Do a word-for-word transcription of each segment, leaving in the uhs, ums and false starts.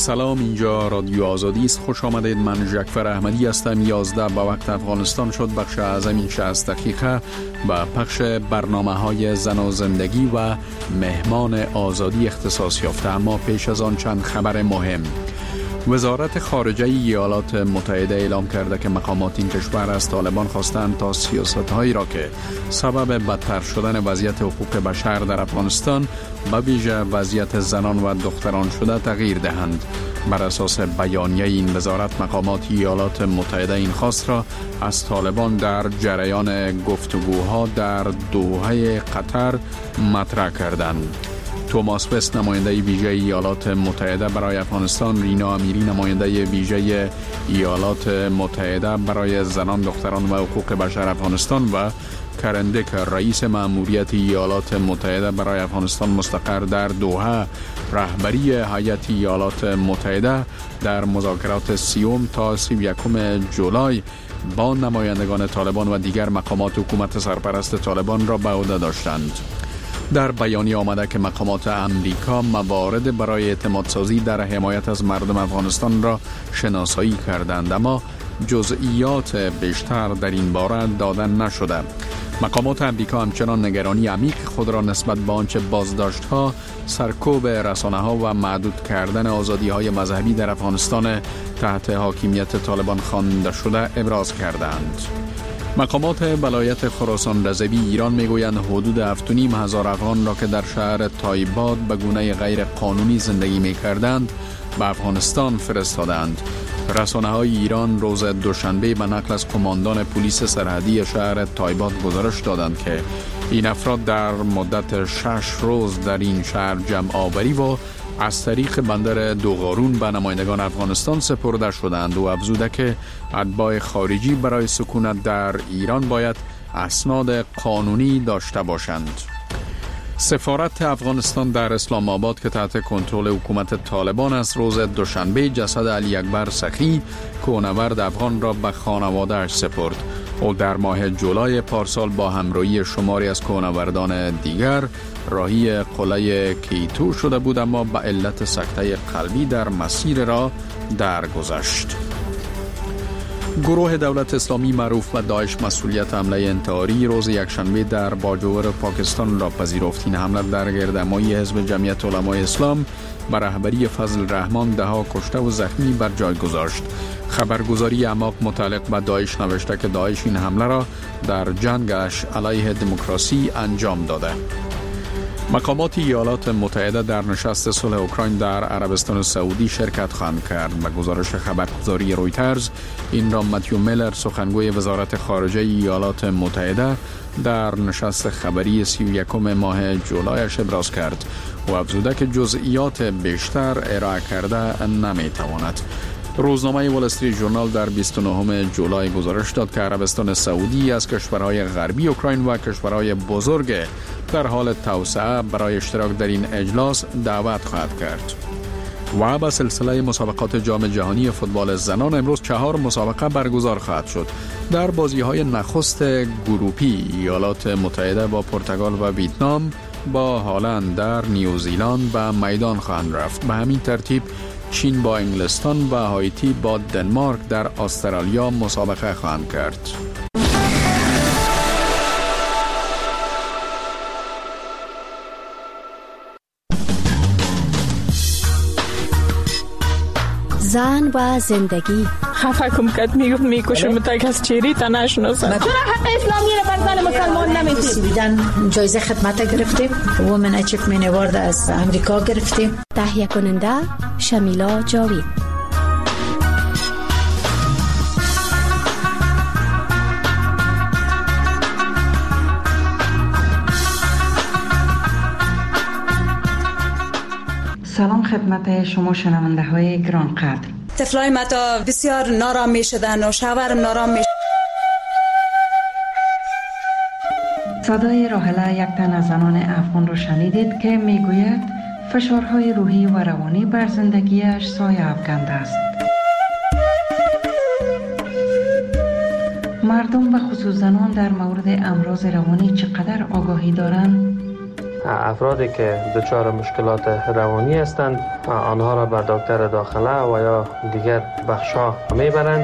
سلام، اینجا رادیو آزادی است. خوش آمدید. من جعفر احمدی هستم. یازده به وقت افغانستان شد. بخش از این شصت دقیقه با پخش برنامه های زن و زندگی و مهمان آزادی اختصاص یافته. اما پیش از آن چند خبر مهم. وزارت خارجه ایالات متحده اعلام کرده که مقامات این کشور از طالبان خواستند تا سیاست‌هایی را که سبب بدتر شدن وضعیت حقوق بشر در افغانستان به ویژه وضعیت زنان و دختران شده تغییر دهند. بر اساس بیانیه این وزارت، مقامات ایالات متحده این خواست را از طالبان در جریان گفتگوها در دوحه قطر مطرح کردند. توماس وست، نماینده ویژه ایالات متحده برای افغانستان، رینا امیری، نماینده ویژه ایالات متحده برای زنان، دختران و حقوق بشر افغانستان و کرندک، رئیس مأموریت ایالات متحده برای افغانستان مستقر در دوحه، رهبری هیئت ایالات متحده در مذاکرات سیوم تا سی و یکم جولای با نمایندگان طالبان و دیگر مقامات حکومت سرپرست طالبان را به عهده داشتند. در بیانیه آمده که مقامات امریکا موارد برای اعتماد سازی در حمایت از مردم افغانستان را شناسایی کردند، اما جزئیات بیشتر در این باره داده نشده. مقامات امریکا همچنان نگرانی عمیق خود را نسبت به آنچه بازداشت‌ها، سرکوب رسانه‌ها و محدود کردن آزادی‌های مذهبی در افغانستان تحت حاکمیت طالبان خوانده شده ابراز کردند. مقامات ولایت خراسان رضوی ایران میگویند حدود هفت و نیم هزار افغان را که در شهر تایباد به گونه غیر قانونی زندگی می‌کردند به افغانستان فرستادند. رسانه‌های ایران روز دوشنبه به نقل از قماندان پلیس سرحدی شهر تایباد گزارش دادند که این افراد در مدت شش روز در این شهر جمع آوری و از طریق بندر دوغارون به نمایندگان افغانستان سپرده شدند و افزوده که اتباع خارجی برای سکونت در ایران باید اسناد قانونی داشته باشند. سفارت افغانستان در اسلام آباد که تحت کنترل حکومت طالبان است، روز دوشنبه جسد علی اکبر سخی، کوهنورد افغان را به خانواده‌اش سپرد. او در ماه جولای پارسال با همراهی شماری از کوهنوردان دیگر راهی قلعه کیتو شده بود، اما به علت سکته قلبی در مسیر را درگذشت. گروه دولت اسلامی معروف به داعش مسئولیت حمله انتحاری روز یکشنبه در باجوور پاکستان را پذیرفت. این حمله در گردهمایی حزب جمعیت علمای اسلام به رهبری فضل رحمان ده ها کشته و زخمی بر جای گذاشت. خبرگزاری اماق متعلق به داعش نوشته که داعش این حمله را در جنگش علیه دموکراسی انجام داده. مقامات ایالات متحده در نشست صلح اوکراین در عربستان سعودی شرکت خواهند کرد. به گزارش خبرگزاری رویترز، این را متیو میلر، سخنگوی وزارت خارجه ایالات متحده، در نشست خبری سی و یکم ماه جولایش ابراز کرد و افزوده که جزئیات بیشتر ارائه کرده نمیتواند. روزنامه وال استریت ژورنال در بیست و نهم جولای گزارش داد که عربستان سعودی از کشورهای غربی اوکراین و کشورهای بزرگ در حال توسعه برای اشتراک در این اجلاس دعوت خواهد کرد. و با سلسله مسابقات جام جهانی فوتبال زنان امروز چهار مسابقه برگزار خواهد شد. در بازی‌های نخست گروپی ایالات متحده با پرتغال و ویتنام با هلند در نیوزیلند به میدان خواهند رفت. به همین ترتیب چین با انگلستان و هایتی با دنمارک در استرالیا مسابقه خواهند کرد. زن و زندگی. خفه کم کت میگفت میکشم متک از چیری تا نشناسم. چرا حق اسلامی رو بر زن مسلمان نمیدید؟ بیدن جایزه خدمت گرفتیم، وومن اچیومنت اوارد از امریکا گرفتیم. تهیه کننده شمیلا جاوید. سلام خدمت شما شنونده های گران قدر. طفلای ما تا بسیار نارام می شدن و شوهرم نارام می. صدای راحله، یک تن از زنان افغان را شنیدید که میگوید فشارهای روحی و روانی بر زندگیش سایه افکنده است. مردم و خصوص زنان در مورد امراض روانی چقدر آگاهی دارند؟ افرادی که دچار مشکلات روانی هستند آنها را به دکتر داخله و یا دیگر بخش‌ها میبرند.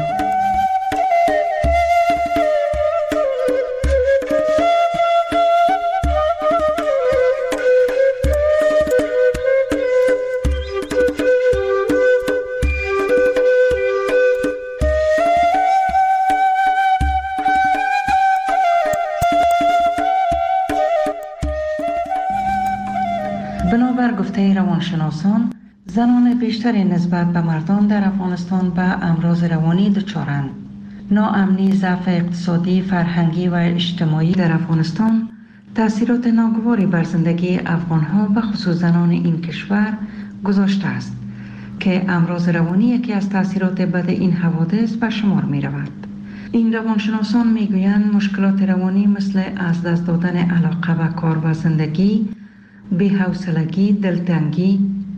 بنابر گفته روانشناسان، زنان بیشتری نسبت به مردان در افغانستان به امراض روانی دچارند. ناامنی، ضعف اقتصادی، فرهنگی و اجتماعی در افغانستان تأثیرات ناگواری بر زندگی افغانها و خصوص زنان این کشور گذاشته است که امراض روانی یکی از تأثیرات بد این حوادث به شمار می رود. این روانشناسان می گویند مشکلات روانی مثل از دست دادن علاقه به کار و زندگی، بی‌حوصلگی، دلتنگی،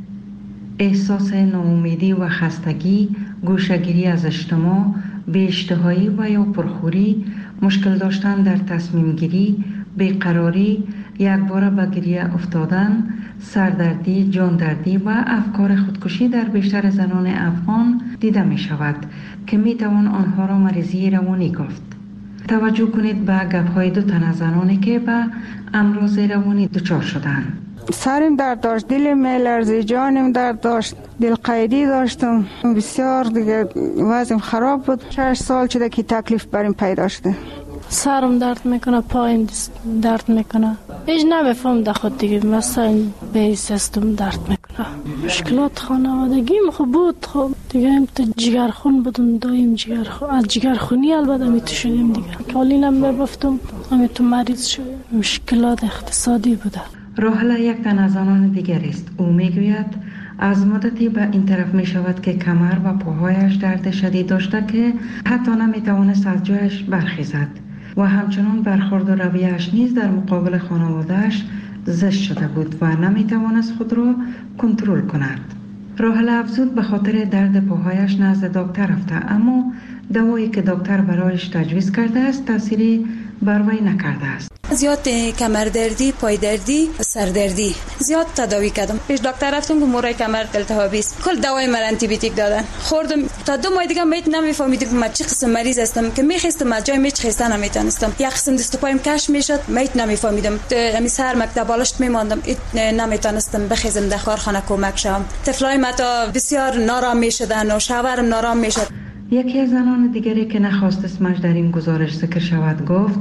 احساس ناامیدی و خستگی، گوشه‌گیری از اجتماع، بی‌اشتهایی و یا پرخوری، مشکل داشتن در تصمیم گیری، بیقراری، یکباره به گریه افتادن، سردردی، جاندردی و افکار خودکشی در بیشتر زنان افغان دیده می شود که می توان آنها را مریضی روانی گفت. توجه کنید به گپ‌های دو تن از زنانی که به امراض روانی دچار شدند. سرم درد داشت، دلم می‌لرزید، جانم درد داشت، دل قیدی داشتم، بسیار دیگه وضعم خراب بود. شش سال شده که تکلیف برام پیدا شده. سرم درد میکنه، پایم درد میکنه، هیچ نمیفهم در خود دیگه، مثلا به سیستم درد میکنه. مشکلات خانوادگیم خوب بود، خب دیگه هم تو جگرخون بودم، دایم جگرخون، از جگرخونی البته می تو شدیم دیگه، کالینم میبفتم، همه تو مریض شدیم. مشکلات اقتصادی بوده. راحله یک تن از آنان دیگر است. او میگوید از مدتی به این طرف می شود که کمر و پاهایش درد شدید داشته که حتی نمی توانست از جایش برخیزد و همچنان برخورد و رویه‌اش نیز در مقابل خانواده‌اش زشت شده بود و نمی توانست خود را کنترل کند. راحله افزود به خاطر درد پاهایش نزد دکتر رفته، اما دوایی که دکتر برایش تجویز کرده است تأثیری بر وی نکرده است. زیاد کمر دردی، پای دردی، سر دردی زیاد تداوی کردم. پیش دکتر رفتم که مورای کمر التهابی است. کل دوای من آنتی بیوتیک دادن. خوردم تا دو ماه دیگه میت نمیفهمیدم که من چه قسم مریض هستم، که میخواستم از جای میچ خسته نمیتونستم. یک قسم دست و پایم کش میشد، میت نمیفهمیدم. همین سر مکتب بالشت میماندم، نمیتونستم بخیزم در کارخانه کمک شم. طفلای ما تا بسیار نارام میشدن و شوهرم نارام میشد. یکی از زنان دیگری که نخواست اسمش در این گزارش ذکر شود گفت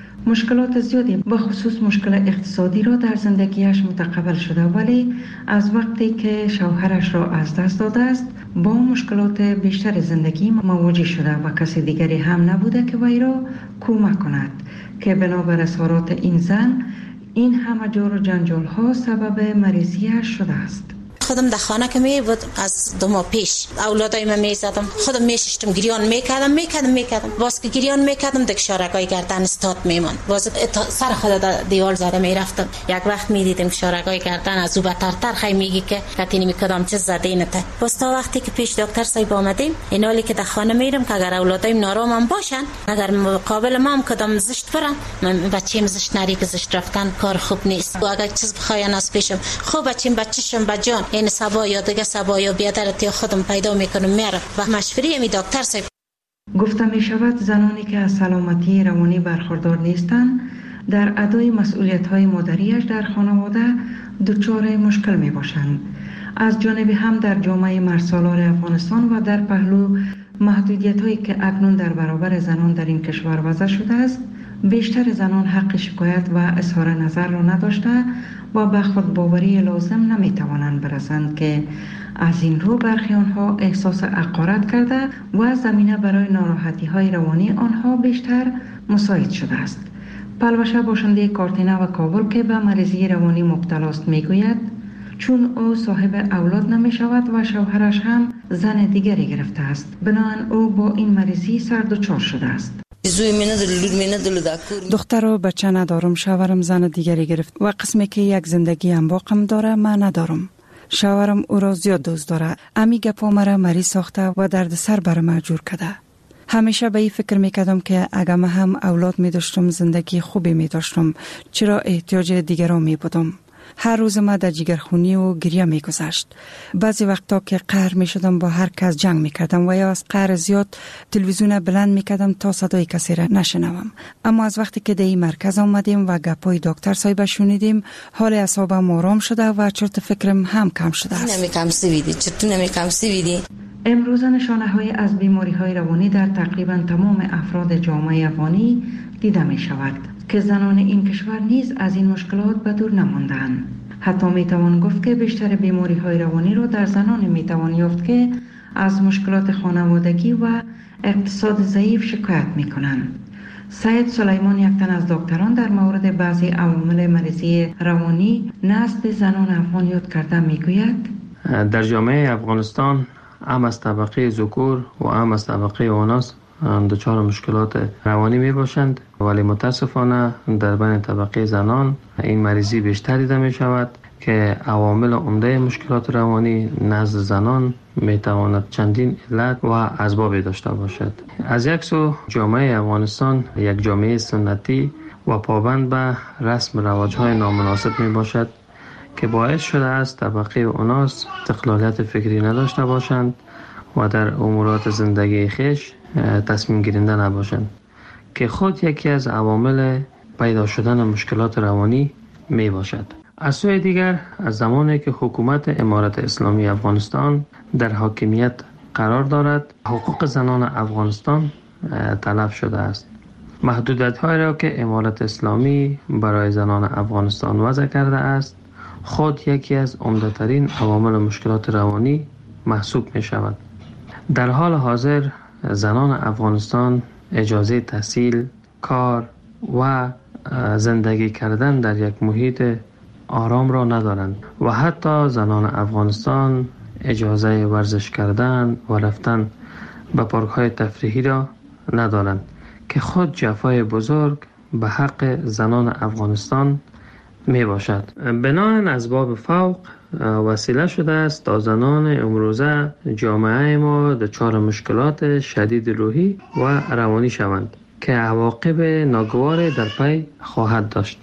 مشکلات زیادی به خصوص مشکل اقتصادی را در زندگیش متقبل شده، ولی از وقتی که شوهرش را از دست داده است با مشکلات بیشتر زندگی مواجه شده و کسی دیگری هم نبوده که وی را کمک کند که بنابر اظهارات این زن این همه جور و جنجال ها سبب مریضیش شده است. خودم در خانه که می بود از دو ماه پیش اولادای من می زدم، خودم می ششتم، گریان میکردم میکردم میکردم باز که گریان میکردم دک شارگای گردن استاد میمان، باز سر خود دیوال زده میرفتم. یک وقت میدیدم که شارگای گردن از او بترتر خی میگی که کتینی میکردم چه زده اینته. باز تا وقتی که پیش دکتر صاحب آمدیم این حالی که در خانه میرم که اگر اولادایم نارام باشن، اگر مقابل ما هم کدام زشت برن، من بچه‌م زشت نری که زشت رفتن کار خوب نیست. و اگر چیز بخواین از پیشم خوب بچه‌م بچه‌شم بجان این سبا یا دیگه سبا یا بیادرت یا خودم پیدا میکنم میرم و مشوری می دکتر صاحب. گفته می شود زنانی که از سلامتی روانی برخوردار نیستند در ادای مسئولیت های مادریش در خانواده دچار مشکل می باشند. از جانب هم در جامعه مرسالار افغانستان و در پهلو محدودیت هایی که اکنون در برابر زنان در این کشور وضع شده است، بیشتر زنان حق شکایت و اظهار نظر را نداشته و به خود باوری لازم نمی توانند برسند که از این رو برخی آنها احساس حقارت کرده و زمینه برای ناراحتی های روانی آنها بیشتر مساعد شده است. پلوشه باشنده کارتینه و کابل که به مریضی روانی مبتلا است میگوید چون او صاحب اولاد نمی شود و شوهرش هم زن دیگری گرفته است، بنابراین او با این مریضی سر دچار شده است. دختر و بچه ندارم، شوهرم زن دیگری گرفت و قسمی که یک زندگی هم باقم داره من ندارم. شوهرم او را زیاد دوست داره، امی گپا مرا مریض ساخته و درد سر بر ما جور کرده. همیشه به این فکر میکردم که اگر من هم اولاد می داشتم زندگی خوبی می داشتم، چرا احتیاج دیگران می بودم. هر روز ما در جگرخونی و گریه می گذشت. بعضی وقتا که قهر می شدم با هر کس جنگ می کردم و یا از قهر زیاد تلویزیون بلند می کردم تا صدای کسی را نشنوم. اما از وقتی که در این مرکز آمدیم و گپای دکتر صاحب شنیدیم، حال اعصابم آرام شده و چرت فکرم هم کم شده است. نمی کم سویدی چطور نمی کم سویدی. امروزه نشانه های از بیماری های روانی در تقریبا تمام افراد جامعه افغانی دیده می شود که زنان این کشور نیز از این مشکلات به دور نماندند. حتی می توان گفت که بیشتر بیماری های روانی را در زنان می توان یافت که از مشکلات خانوادگی و اقتصاد ضعیف شکایت می کنند. سید سلیمان، یک تن از دکتران، در مورد بعضی عوامل مریضی روانی نزد زنان افغان یاد کرده می گوید در جامعه افغانستان هم از طبقه ذکور و هم از طبقه اوناس دچار مشکلات روانی می باشند، ولی متاسفانه در بین طبقه زنان این مریضی بیشتر دیده می شود که عوامل عمده مشکلات روانی نزد زنان می تواند چندین علت و اسباب داشته باشد. از یک سو جامعه افغانستان یک جامعه سنتی و پابند به رسم رواج‌های نامناسب می باشد که باعث شده است طبقه اوناس استقلالیت فکری نداشته باشند و در امورات زندگی خیش تصمیم گیرنده نباشند که خود یکی از عوامل پیدا شدن مشکلات روانی می باشد. از سوی دیگر از زمانی که حکومت امارت اسلامی افغانستان در حاکمیت قرار دارد، حقوق زنان افغانستان تلف شده است. محدودیت‌هایی را که امارت اسلامی برای زنان افغانستان وضع کرده است خود یکی از عمده‌ترین عوامل مشکلات روانی محسوب می شود. در حال حاضر زنان افغانستان اجازه تحصیل، کار و زندگی کردن در یک محیط آرام را ندارند و حتی زنان افغانستان اجازه ورزش کردن و رفتن به پارک‌های تفریحی را ندارند که خود جفای بزرگ به حق زنان افغانستان می باشد. بنابراین اسباب فوق وسیله شده است تا زنان امروزه جامعه ما دچار مشکلات شدید روحی و روانی شوند که عواقب ناگوار در پی خواهد داشت.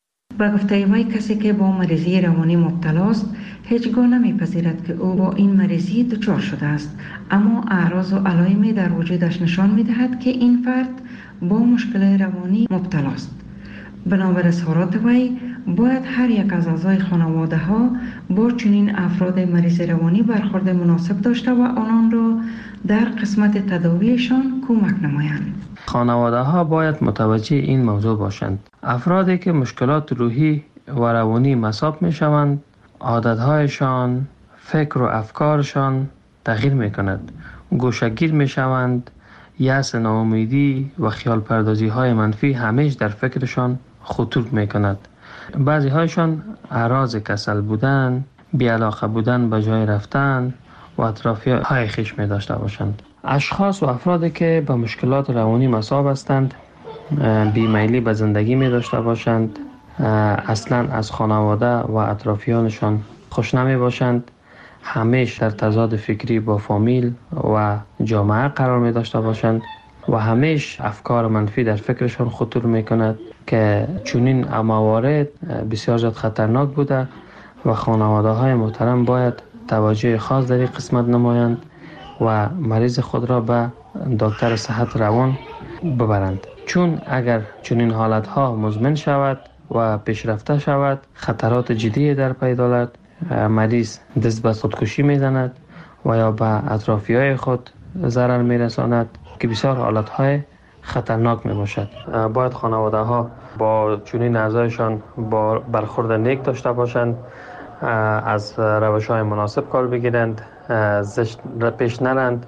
با گفته وی کسی که با مریضی روانی مبتلا است هیچگاه نمیپذیرد که او با این مریضی دچار شده است، اما اعراض و علائمی در وجودش نشان میدهد که این فرد با مشکل روانی مبتلا است. بنابر اظهارات وی باید هر یک از اعضای خانواده ها با چنین افراد مریض روانی برخورد مناسب داشته و آنان را در قسمت تداویشان کمک نمایند. خانواده ها باید متوجه این موضوع باشند. افرادی که مشکلات روحی و روانی مصاب می شوند، عادتهایشان، فکر و افکارشان تغییر می کند. گوشه‌گیر می شوند، یأس، ناامیدی و خیال پردازی های منفی همیش در فکرشان خطور می کند. بعضی هایشان اعراض کسل بودن، بی‌علاقه بودن به جای رفتن و اطرافی های خیش می داشته باشند. اشخاص و افرادی که با مشکلات روانی مصاب هستند بیمیلی به زندگی می داشته باشند، اصلا از خانواده و اطرافیانشان خوش نمی باشند، همیشه در تضاد فکری با فامیل و جامعه قرار می داشته باشند و همیشه افکار منفی در فکرشان خطور می کند که چنین موارد بسیار زیاد خطرناک بوده و خانواده های محترم باید توجه خاص در این قسمت نمایند و مریض خود را به دکتر صحت روان ببرند، چون اگر چنین حالت ها مزمن شود و پیشرفته شود خطرات جدی در پی دارد. مریض دست به خودکشی میزند و یا به اطرافی های خود ضرر میرساند که بسیار حالت های خطرناک می باشد. باید خانواده ها با چنین اعضایشان با برخورد نیک داشته باشند، از روش های مناسب کار بگیرند، زشت پیش نرند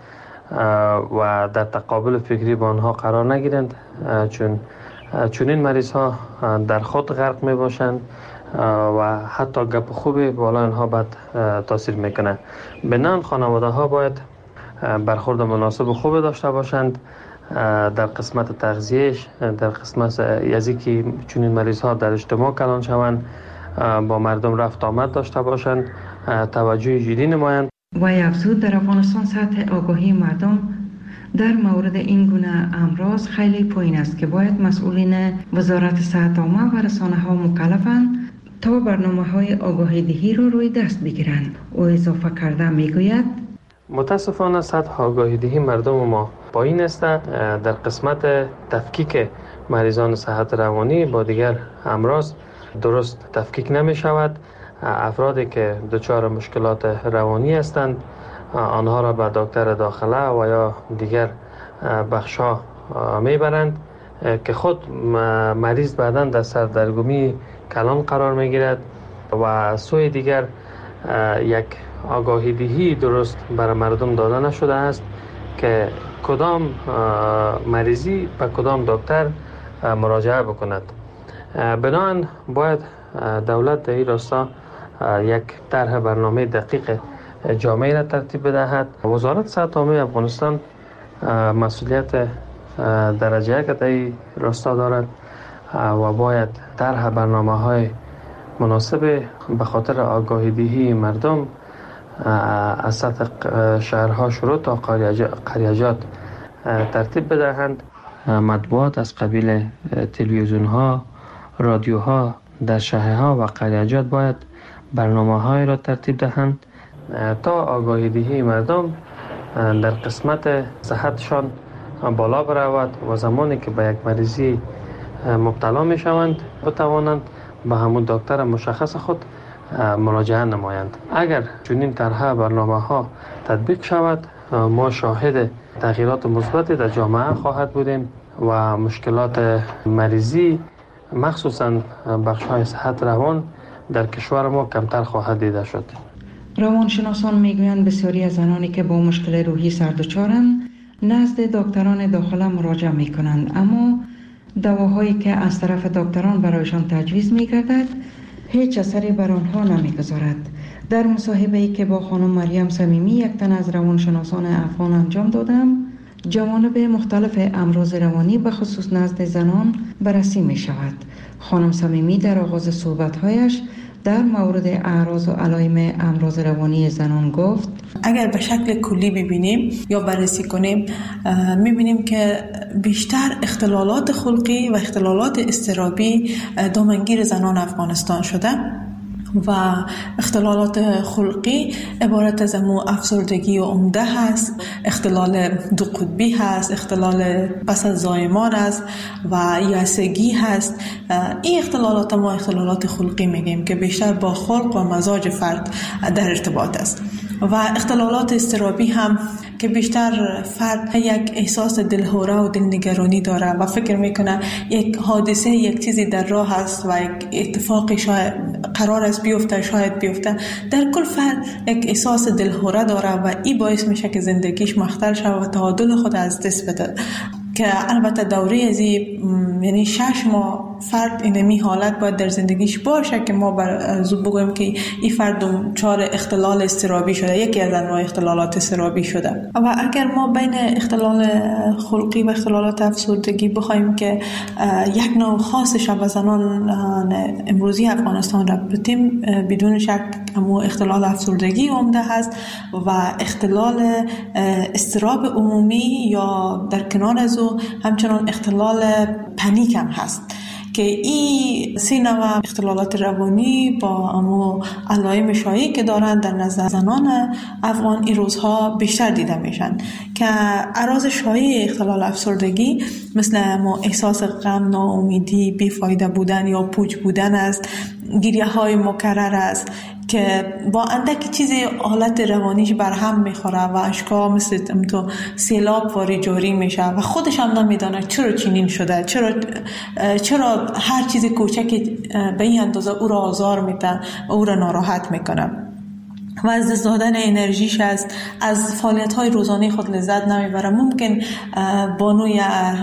و در تقابل فکری با آنها قرار نگیرند، چون چنین مریض ها در خود غرق می باشند و حتی گپ خوبی بالا آنها بد تاثیر میکنه. بنان خانواده ها باید برخورد مناسب و خوب داشته باشند در قسمت تغذیهش، در قسمت یزی که چنین مریض ها در اجتماع کلان شوند، با مردم رفت آمد داشته باشند، توجه جدی نمایند. و افزود در افغانستان سطح آگاهی مردم در مورد این گونه امراض خیلی پایین است که باید مسئولین وزارت صحت عامه و رسانه ها مکلفند تا برنامه های آگاهی دهی را روی دست بگیرند. او اضافه کرده میگوید متاسفانه سطح آگاهی دهی مردم ما پایین است. در قسمت تفکیک مریضان صحت روانی با دیگر امراض درست تفکیک نمی شود. افرادی که دچار مشکلات روانی هستند آنها را به دکتر داخله و یا دیگر بخش‌ها میبرند که خود مریض بعداً در سردرگمی کلان قرار میگیرد و سوی دیگر یک آگاهی دهی درست برای مردم داده نشده است که کدام مریضی به کدام دکتر مراجعه بکند. بنابراین باید دولت در این راستا یک طرح برنامه دقیق جامعه را ترتیب بدهد. وزارت صحت عامه افغانستان مسئولیت درجه یک در این راستا دارد و باید طرح برنامه‌های مناسب به خاطر آگاهی دهی مردم از سطح شهرها شروع تا قریجات ترتیب بدهند. مطبوعات از قبیل تلویزیون‌ها، رادیوها در شهرها و قریجات باید برنامه‌های را ترتیب دهند تا آگاهی دهی مردم در قسمت صحتشان بالا برود و زمانی که به یک مریضی مبتلا می شوند بتوانند به همون دکتر مشخص خود مراجعه نمایند. اگر چنین طرح برنامه‌ها تطبیق شود ما شاهد تغییرات مثبتی در جامعه خواهد بودیم و مشکلات مریضی مخصوصاً بخش‌های صحت روان در کشور ما کمتر خواهد دیده شد. روانشناسان میگویند بسیاری از زنانی که با مشکل روحی سردچارند نزد دکتران داخله مراجعه میکنند، اما دواهایی که از طرف دکتران برایشان تجویز میگردد هیچ اثری بر آنها نمیگذارد. در مصاحبه‌ای که با خانم مریم صمیمی یک تن از روانشناسان افغان انجام دادم، جوانب مختلف امراض روانی به خصوص نزد زنان بررسی می شود. خانم صمیمی در آغاز صحبت‌هایش در مورد اعراض و علائم امراض روانی زنان گفت اگر به شکل کلی ببینیم یا بررسی کنیم میبینیم که بیشتر اختلالات خلقی و اختلالات اضطرابی دامنگیر زنان افغانستان شده و اختلالات خلقی عبارت از امو افسردگی و عمده هست، اختلال دو قطبی هست، اختلال پس از زایمان است و یأسگی هست. این اختلالات ما اختلالات خلقی میگیم که بیشتر با خلق و مزاج فرد در ارتباط است. و اختلالات اضطرابی هم که بیشتر فرد یک احساس دلهوره و دلنگرانی داره و فکر میکنه یک حادثه یک چیزی در راه است و یک اتفاقی شاید قرار است بیفته شاید بیفته. در کل فرد یک احساس دلهوره داره و این باعث میشه که زندگیش مختل شود و تعادل خود از دست بده. که البته دوره از یعنی شش ماه فرد اینمی حالت باید در زندگیش باشه که ما بر زود بگویم که این فرد دچار اختلال اضطرابی شده، یکی از انواع اختلالات اضطرابی شده. و اگر ما بین اختلال خلقی و اختلالات افسردگی بخوایم که یک نوع خاصش به زنان امروزی افغانستان ربطیم، بدون شک همون اختلال افسردگی عمده هست و اختلال اضطراب عمومی یا در کنار از او همچنان اختلال پنیک هم هست که این سه نوع اختلالات روانی با امو علائم شایعی که دارند در نظر زنان افغان این روزها بیشتر دیده میشن که اعراض شایع اختلال افسردگی مثل امو احساس غم، ناامیدی، بیفایده بودن یا پوچ بودن است، گریه های مکرر است که با اندکی چیزی حالت روانیش برهم میخوره و اشکا مثل تو سیلاب واری جاری میشه و خودش هم نمیدانه چرا چنین شده، چرا چرا هر چیز کوچکی به این اندازه او را آزار میده و او را ناراحت میکنه و از دست دادن انرژیش است، از فعالیت های روزانه خود لذت نمیبره. ممکن بانوی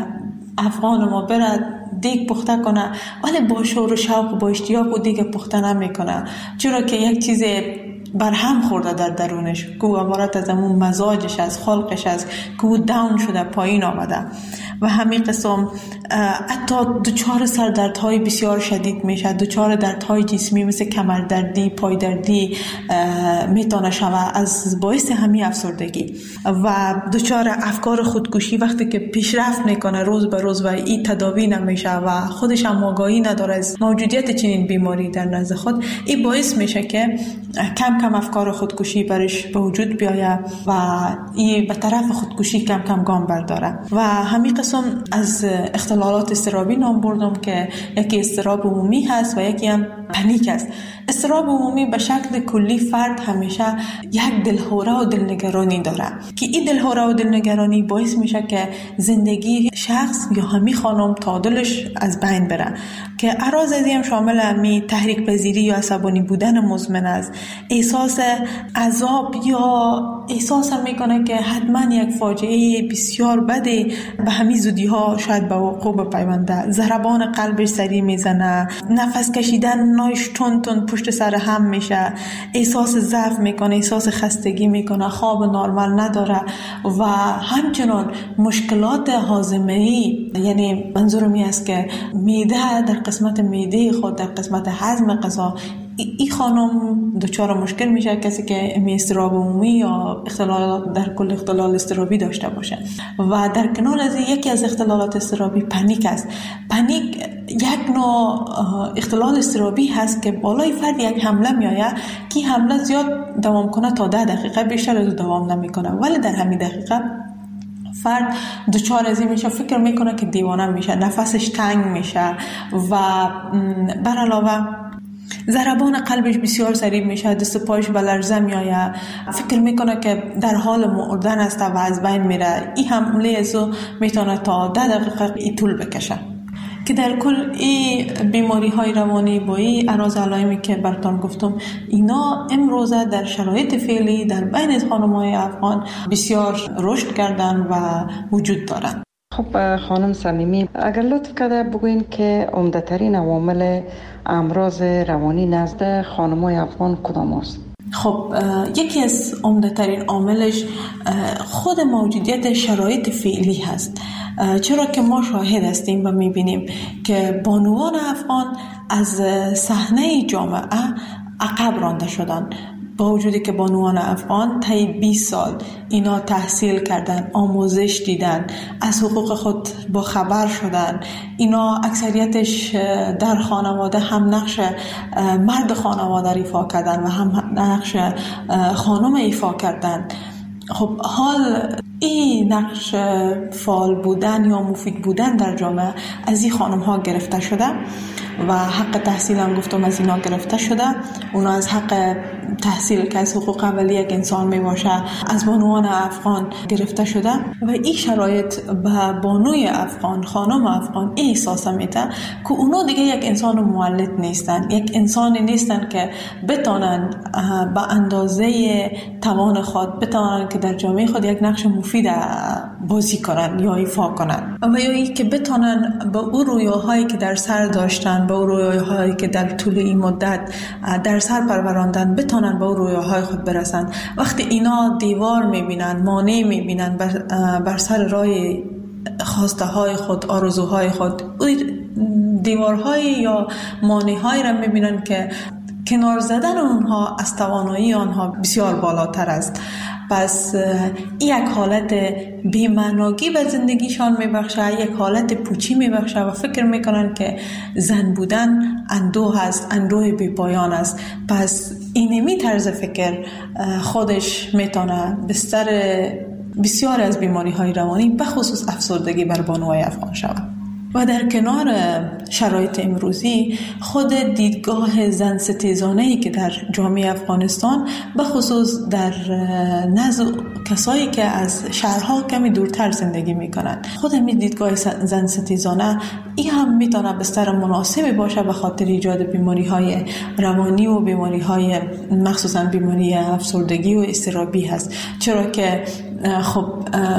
افغان ما برد دیگ پخته کنه ولی با شور و شوق و با اشتیاق و دیگ پخته نمیکنه، چرا که یک چیز برهم خورده در درونش، که عبارت از همون مزاجش، از خلقش، از که داون شده، پایین آمده و همین قسم حتی دچار سردردهای بسیار شدید میشه، دچار دردهای جسمی مثل کمردردی، پایدردی میتونه شوه از باعث همین افسردگی و دچار افکار خودکشی وقتی که پیشرفت میکنه روز به روز و این تداوی نمیشه و خودش هم آگاهی نداره از موجودیت چنین بیماری در نزد خود، این باعث میشه که کم کم افکار خودکشی برش به وجود بیاید و این به طرف خودکشی کم کم گام برداره. و همین قسم از اختلالات اضطرابی نام بردم که یکی اضطراب عمومی هست و یکی هم پنیک است. اضطراب عمومی به شکل کلی فرد همیشه یک دلهوره و دلنگرانی داره که این دلهوره و دلنگرانی باعث میشه که زندگی شخص یا همی خانم تا دلش از بین بره، که اعراض از این شامل همی تحریک پذیری یا عصبانی بودن مزمن است، احساس عذاب یا احساس هم میکنه که حتما یک فاجعه بسیار بده به همین زودی ها شاید به وقوع بپیونده، ضربان قلبش سریع میزنه، نفس کشیدن نایش تون تون پشت سر هم میشه، احساس ضعف میکنه، احساس خستگی میکنه، خواب نرمال نداره و همچنان مشکلات هاضمه‌ای، یعنی منظورم این است که معده در قسمت معده خود، در قسمت هضم غذا، این خانم دچار مشکل میشه کسی که اضطراب عمومی یا اختلال در کل اختلال اضطرابی داشته باشه. و در کنار از یکی از اختلالات اضطرابی پنیک است. پنیک یک نوع اختلال اضطرابی هست که بالای فرد یک حمله میآید که حمله زیاد دوام کنه تا ده دقیقه، بیشتر از دوام نمیکنه، ولی در همین دقیقه فرد دچار از این میشه، فکر میکنه که دیوانه میشه، نفسش تنگ میشه و بر علاوه ضربان قلبش بسیار سریع میشه، دست پایش به لرزه میآید، فکر میکنه که در حال مردن است و از بین میره. این حمله ازو میتونه تا ده دقیقه ای طول بکشه. که در کل این بیماری های روانی با این اعراض علائمی که براتون گفتم، اینا امروزه در شرایط فعلی در بین خانم‌های افغان بسیار رشد کردن و وجود دارن. خب خانم صمیمی، اگر لطف کرده بگوین که عمده ترین عوامل امراض روانی نزد خانم‌های افغان کدام است؟ خب یکی از عمده ترین عاملش خود موجودیت شرایط فعلی هست، چرا که ما شاهد هستیم و میبینیم که بانوان افغان از صحنه جامعه عقب رانده شدن، با وجودی که بانوان افغان طی بیست سال اینا تحصیل کردن، آموزش دیدن، از حقوق خود با خبر شدن، اینا اکثریتش در خانواده هم نقش مرد خانواده ایفا کردن و هم نقش خانم ایفا کردن. خب حال این نقش فعال بودن یا مفید بودن در جامعه از این خانم ها گرفته شده و حق تحصیل هم گفتم از اینا گرفته شده. اونا از حق تحصیل که از حقوق اولیه یک انسان می باشه از بانوان افغان گرفته شده و این شرایط به بانوی افغان، خانم افغان احساس میده که اونا دیگه یک انسان مولد نیستن، یک انسانی نیستن که بتونن به اندازه توان خود بتونن که در جامعه خود یک نقش مفید بازی کنن یا ایفا کنن و یا ای که بتونن به اون رویاهایی که در سر داشتن، به اون رویاهایی که در طول این مدت در سر پروراندن بتونن به اون رویاهای خود برسن. وقتی اینا دیوار میبینن، مانع میبینن بر, بر سر راه خواسته های خود، آرزوهای خود، دیوارهای یا مانع‌هایی را میبینن که کنار زدن اونها از توانایی آنها بسیار بالاتر است. پس یک حالت بی‌معنایی به زندگیشان میبخشه، یک حالت پوچی میبخشه و فکر میکنن که زن بودن اندوه است، اندوه بی پایان است. پس اینمی طرز فکر خودش میتونه بستر بسیار از بیماری های روانی به خصوص افسردگی بر بانوهای افغان شود. و در کنار شرایط امروزی خود دیدگاه زن ستیزانه‌ای که در جامعه افغانستان به خصوص در نزد کسایی که از شهرها کمی دورتر زندگی میکنن، خود همین دیدگاه زن ستیزانه این هم میتونه بستر مناسبی باشه به خاطر ایجاد بیماری های روانی و بیماری های مخصوصا بیماری افسردگی و اضطرابی هست، چرا که خب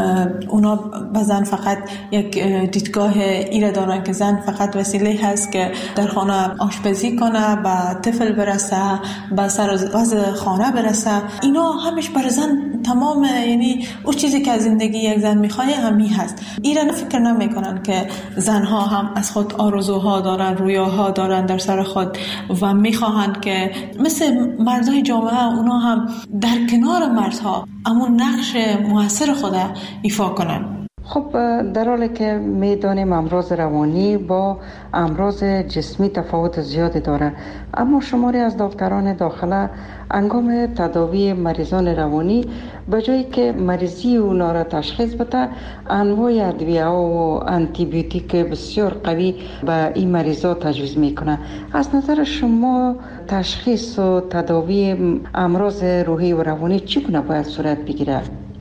اونا بزن فقط یک دیدگاه ایره دارن که زن فقط وسیله هست که در خانه آشپزی کنه، به طفل برسه، به سر وضع خانه برسه. اینا همش بر زن تمام، یعنی اون چیزی که از زندگی یک زن میخواه همین هست. ایره فکر نمیکنن که زنها هم از خود آرزوها دارن، رویاها دارن در سر خود و میخواهند که مثل مردای جامعه اونا هم در کنار مردها امون نقش موثر خود ایفا کنن. خب در حالی که میدانیم امراض روانی با امراض جسمی تفاوت زیادی داره، اما شماری از دکتران داخله انگام تداوی مریضان روانی به جایی که مریضی اونا را تشخیص بده، انواع ادویه و آنتی بیوتیک بسیار قوی به این مریضا تجویز میکنه. از نظر شما تشخیص و تداوی امراض روحی و روانی چگونه باید صورت بگیره؟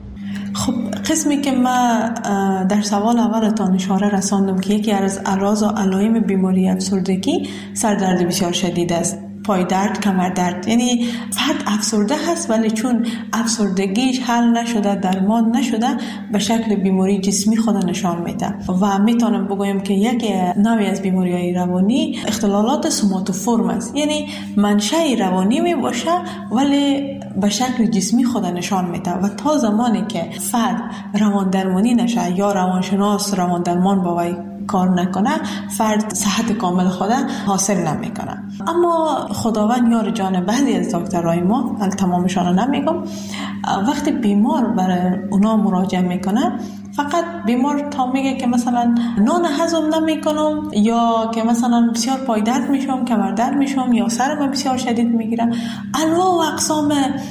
خب قسمی که ما در سوال اولتان اشاره رساندم که یکی از اعراض و علائم بیماری افسردگی سردرد بسیار شدید است، پای درد، کمر درد. یعنی فرد افسرده هست ولی چون افسردگیش حل نشده، درمان نشده، به شکل بیماری جسمی خود نشان میده. و میتونم بگویم که یک نوعی از بیماری‌های روانی اختلالات سوماتوفورم است، یعنی منشأ روانی می باشه ولی به شکل جسمی خود نشان میده و تا زمانی که فرد روان درمانی نشه یا روانشناس روان درمان با وی کار نکنه، فرد صحت کامل خود حاصل نمیکنه. اما خداوند یار جان بعضی از دکترای ما، تمامشان رو نمیگم، وقتی بیمار برای اونا مراجعه میکنه، فقط بیمار تا میگه که مثلا نان هضم نمیکنم یا که مثلا بسیار پای درد میشم، کمر درد میشم یا سرم بسیار شدید میگیره، انواع و اقسام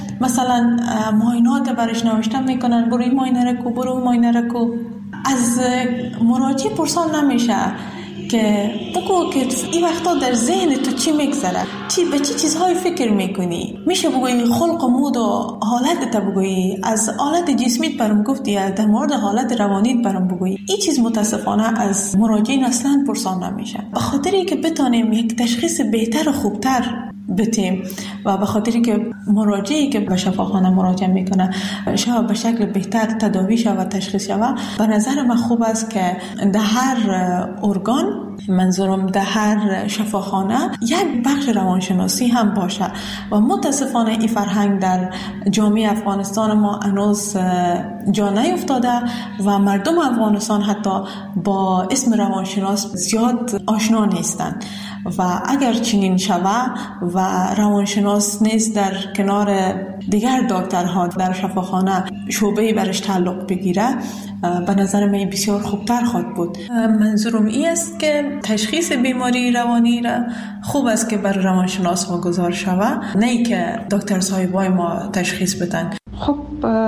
مثلا معاینات برش نوشته میکنن، برو این معاینه رو کو، برو اون معاینه رو کو. از مراجع پرسان نمیشه که بگو که این وقتا در ذهن تو چی میگذره، چی به چی چیزهای فکر میکنی. میشه بگویی خلق و مود و حالت تا بگویی، از حالت جسمیت برام گفتی، در مورد حالت روانیت برام بگویی. این چیز متاسفانه از مراجعین اصلا پرسان نمیشه، به خاطری که بتونیم یک تشخیص بهتر و خوبتر بتیم و به خاطری که مراجعی که به شفاخانه مراجعه میکنه شاید به شکل بهتر تداوی شود و تشخیص شود. به نظر من خوب است که در هر ارگان، منظورم در هر شفاخانه، یک بخش روانشناسی هم باشه و متاسفانه این فرهنگ در جامعه افغانستان ما هنوز جا نیفتاده و مردم افغانستان حتی با اسم روانشناس زیاد آشنا نیستند و اگر چنین شود و روانشناس نیست در کنار دیگر دکترها در شفاخانه شعبه‌ای برش تعلق بگیره، به نظر من بسیار خوبتر خواهد بود. منظورم این است که تشخیص بیماری روانی را خوب است که بر روانشناس واگذار شود، نه ای که دکتر صاحبای ما تشخیص بدن. خب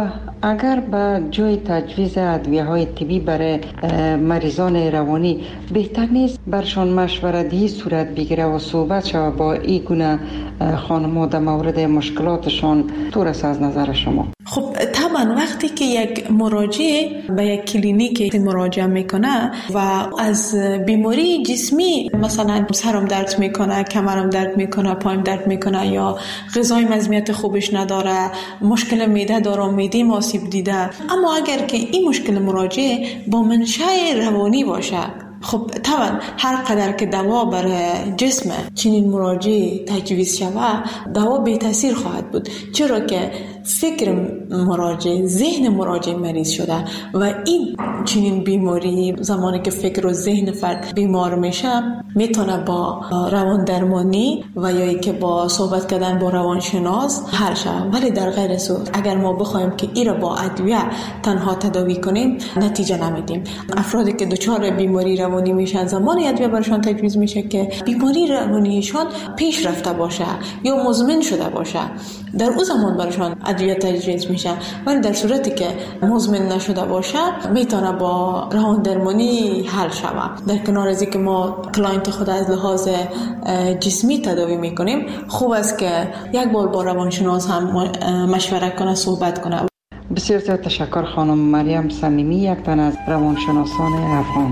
اگر به جای تجویز ادویه‌های طبی برای مریضان روانی بهتر نیست برشان مشورتی صورت بگیره و صحبت شود با این گونه خانم‌ها در مورد مشکلاتشان؟ طور است از نظر شما؟ خب طبعا وقتی که یک مراجع به یک کلینیک مراجعه میکنه و از بیماری جسمی، مثلا سرم درد میکنه، کمرم درد میکنه، پایم درد میکنه یا غذای مزمیت خوبش نداره، مشکل معده داره، معده آسیب دیده، اما اگر که این مشکل مراجع با منشأ روانی باشه، خب طبعا هر قدر که دوا برای جسم چنین مراجع تجویز شود، دوا بی تاثیر خواهد بود، چرا که فکر مراجع، ذهن مراجع مریض شده و این چنین بیماری زمانی که فکر و ذهن فرد بیمار میشه میتونه با روان درمانی و یا ای که با صحبت کردن با روانشناس حل شود. ولی در غیر صورت اگر ما بخوایم که این را با ادویه تنها تداوی کنیم نتیجه نمیدیم. افرادی که دچار بیماری روانی میشن زمانی ادویه برشان تجویز میشه که بیماری روانیشان پیش رفته باشه یا مزمن شده باشه، در اون زمان برشان ادویه تجویز میشه. ولی در صورتی که مزمن نشده باشه میتونه با روان درمانی حل شود. در کنار از اینکه ما کلاینت خود از لحاظ جسمی تداوی میکنیم، خوب است که یک بار با روانشناس هم مشوره کنه، صحبت کنه. بسیار زیاد تشکر خانم مریم صمیمی، یک تن از روانشناسان افغان.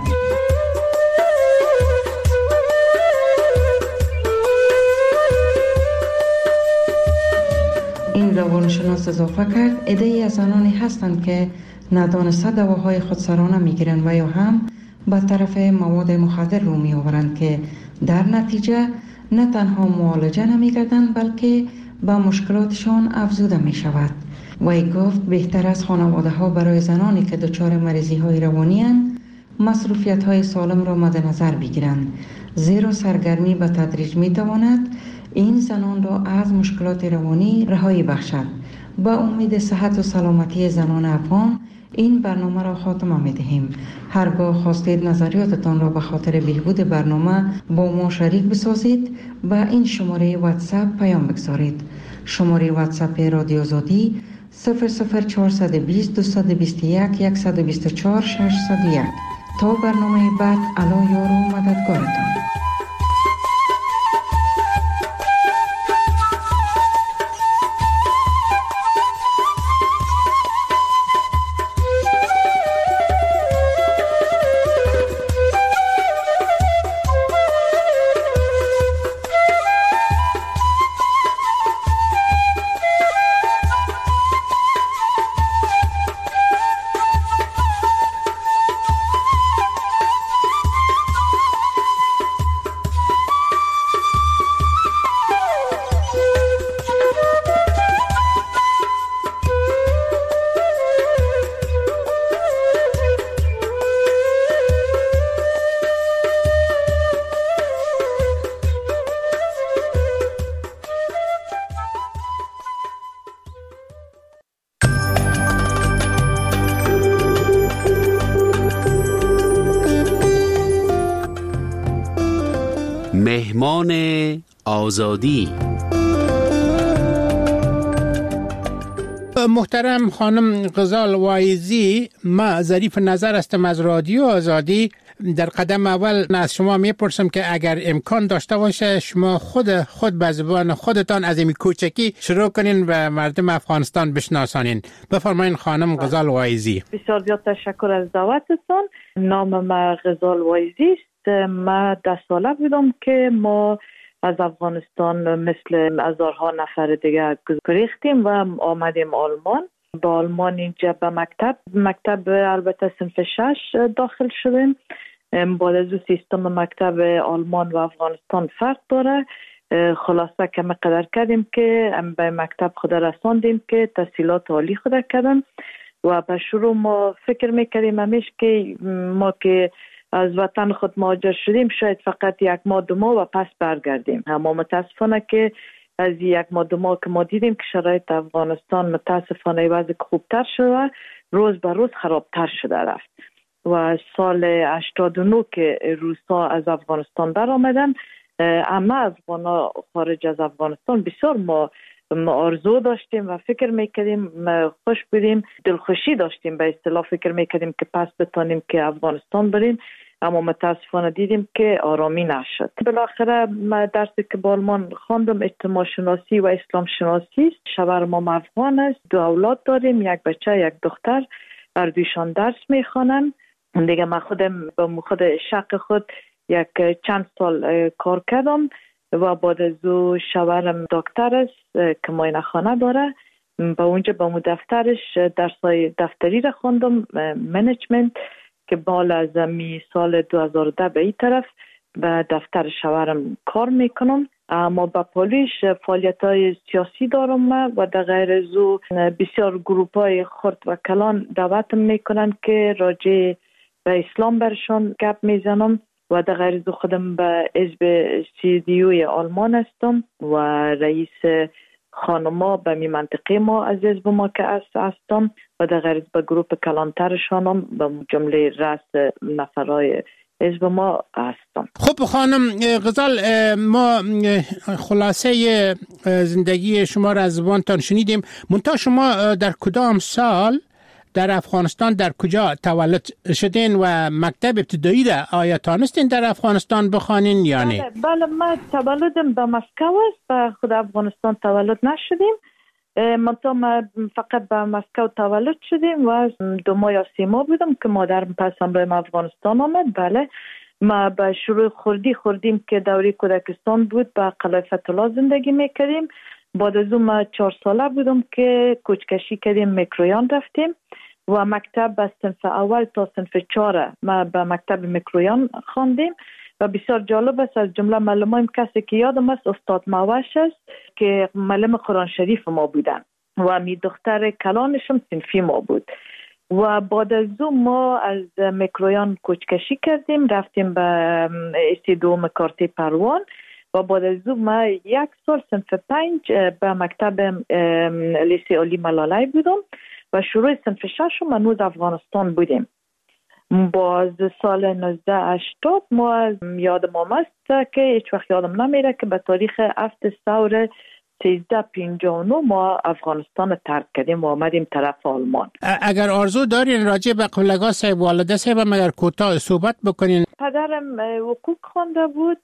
این روان روانشناس اضافه کرد عده‌ای از آنانی هستند که ندانسته دواهای خودسرانه میگیرند و یا هم به طرف مواد مخدر رو می آورند که در نتیجه نه تنها معالجه نمی گردند بلکه به مشکلاتشان افزوده می شود. وی گفت بهتر از خانواده ها برای زنانی که دچار مریضی های روانی اند مصروفیت های سالم را مد نظر بگیرند، زیرا سرگرمی به تدریج می تواند این زنان را از مشکلات روانی رهایی بخشد. با امید صحت و سلامتی زنان افغان این برنامه را خاتمه می دهیم. هرگاه خواستید نظریاتتان را به خاطر بهبود برنامه با ما شریک بسازید با این شماره واتساپ پیام بگذارید. شماره واتساپ رادیو آزادی صفر صفر چهارصد و بیست دویست و بیست و یک صد و بیست و چهار ششصد و یک. تا برنامه بعد، الا یار و مددگارتان. مهمان آزادی. محترم خانم غزال وایزی، ما ظریف نظر هستم از رادیو آزادی. در قدم اول از شما میپرسم که اگر امکان داشته باشه شما خود خود به زبان خودتان از این کوچکی شروع کنین و مردم افغانستان بشناسانین. بفرمایین خانم غزال وایزی. بسیار زیاد تشکر از دعوتتون. نام ما غزال وایزی است. ما ده ساله بودم که ما از افغانستان مثل هزارها نفر دیگه گریختیم و آمدیم آلمان. با آلمان اینجا به مکتب مکتب البته صنف شش داخل شدیم. بعد از سیستم مکتب آلمان و افغانستان فرق داره. خلاصه که ما قدر کردیم که به مکتب خود رساندیم که تحصیلات عالی خود کردیم و به شروع ما فکر میکردیم همیشه که ما که از وطن خود مهاجر شدیم شاید فقط یک ماه دو ماه و پس برگردیم. اما متاسفانه که از یک ماه دو ماه که ما دیدیم که شرایط افغانستان متاسفانه وضع خوبتر شده، روز به روز خرابتر شده رفت و سال هشتاد و نه که روسا از افغانستان بر آمدن، اما افغانا خارج از افغانستان بسیار ما آرزو داشتیم و فکر میکردیم خوش بودیم، دلخوشی داشتیم، به اصطلاح فکر میکردیم که پس بتانیم که افغانستان بریم، اما متاسفانه دیدیم که آرامی نشد. بالاخره من درسی که با آلمان خواندم اجتماع شناسی و اسلام شناسی است. شوهرم افغان است، دو اولاد داریم، یک بچه یک دختر، هر دویشان درس میخوانند. دیگه من خودم با خود شق خود یک چند سال کار کردم و بعد از او شوهرم دکتر است که معاینه خانه داره. با اونجا با مو دفترش درسای دفتری را خواندم، منیجمنت، که بالا از می سال دو هزار و ده به این طرف به دفتر شوهرم کار میکنم. اما با پولیش فعالیت های سیاسی دارم و در غیر از او بسیار گروپ های خرد و کلان دعوتم میکنن که راجع به اسلام برشان گپ میزنم و در غیر از خودم به حزب سی دی اوی آلمان هستم و رئیس خانما به می منطقه ما از حزب ما که هستم و در غیر از به گروپ کلانترشانم به جمله رأس نفرای حزب ما هستم. خب خانم غزال، ما خلاصه زندگی شما را از زبانتان شنیدیم. منتها شما در کدام سال در افغانستان در کجا تولد شدین و مکتب ابتدایی را آیا تانستین در افغانستان بخوانین یا نه؟ بله, بله ما تولدم به مسکو است، به خود افغانستان تولد نشدیم. منطقه ما فقط به مسکو تولد شدیم و دو ماه یا سه ماه بودم که مادرم پس همراه افغانستان آمد. بله ما به شروع خوردی خوردیم که دوره کودکستان بود، به قلعه فتح‌الله زندگی میکردیم. بعد از اون ما چهار ساله بودم که کوچکشی کردیم، میکرویان رفتیم و مکتب از صنف اول تا صنف چهار ما به مکتب میکرویان خواندیم و بسیار جالب است. از جمله معلمایم کسی که یادم است استاد موش است که معلم قرآن شریف ما بودن و می دختر کلانشم صنفی ما بود. و بعد از اون ما از میکرویان کوچکشی کردیم، رفتیم به ایسی دوم کارتی پروان و بعد از اون ما یک سال صنف پنج به مکتب لیسه علی ملاله بودم و شروع صنف شش ما نوز افغانستان بودیم. باز سال نوزده هشتاد ما یادم آمست که هیچ وقت یادم نمیره که به تاریخ هفت سور سیزده پینجاه و نه ما افغانستان ترک کردیم و آمدیم طرف آلمان. اگر آرزو دارین راجع به قبلگاه صاحب والده صاحب مگر کوتاه صحبت بکنین. پدرم حقوق خوانده بود،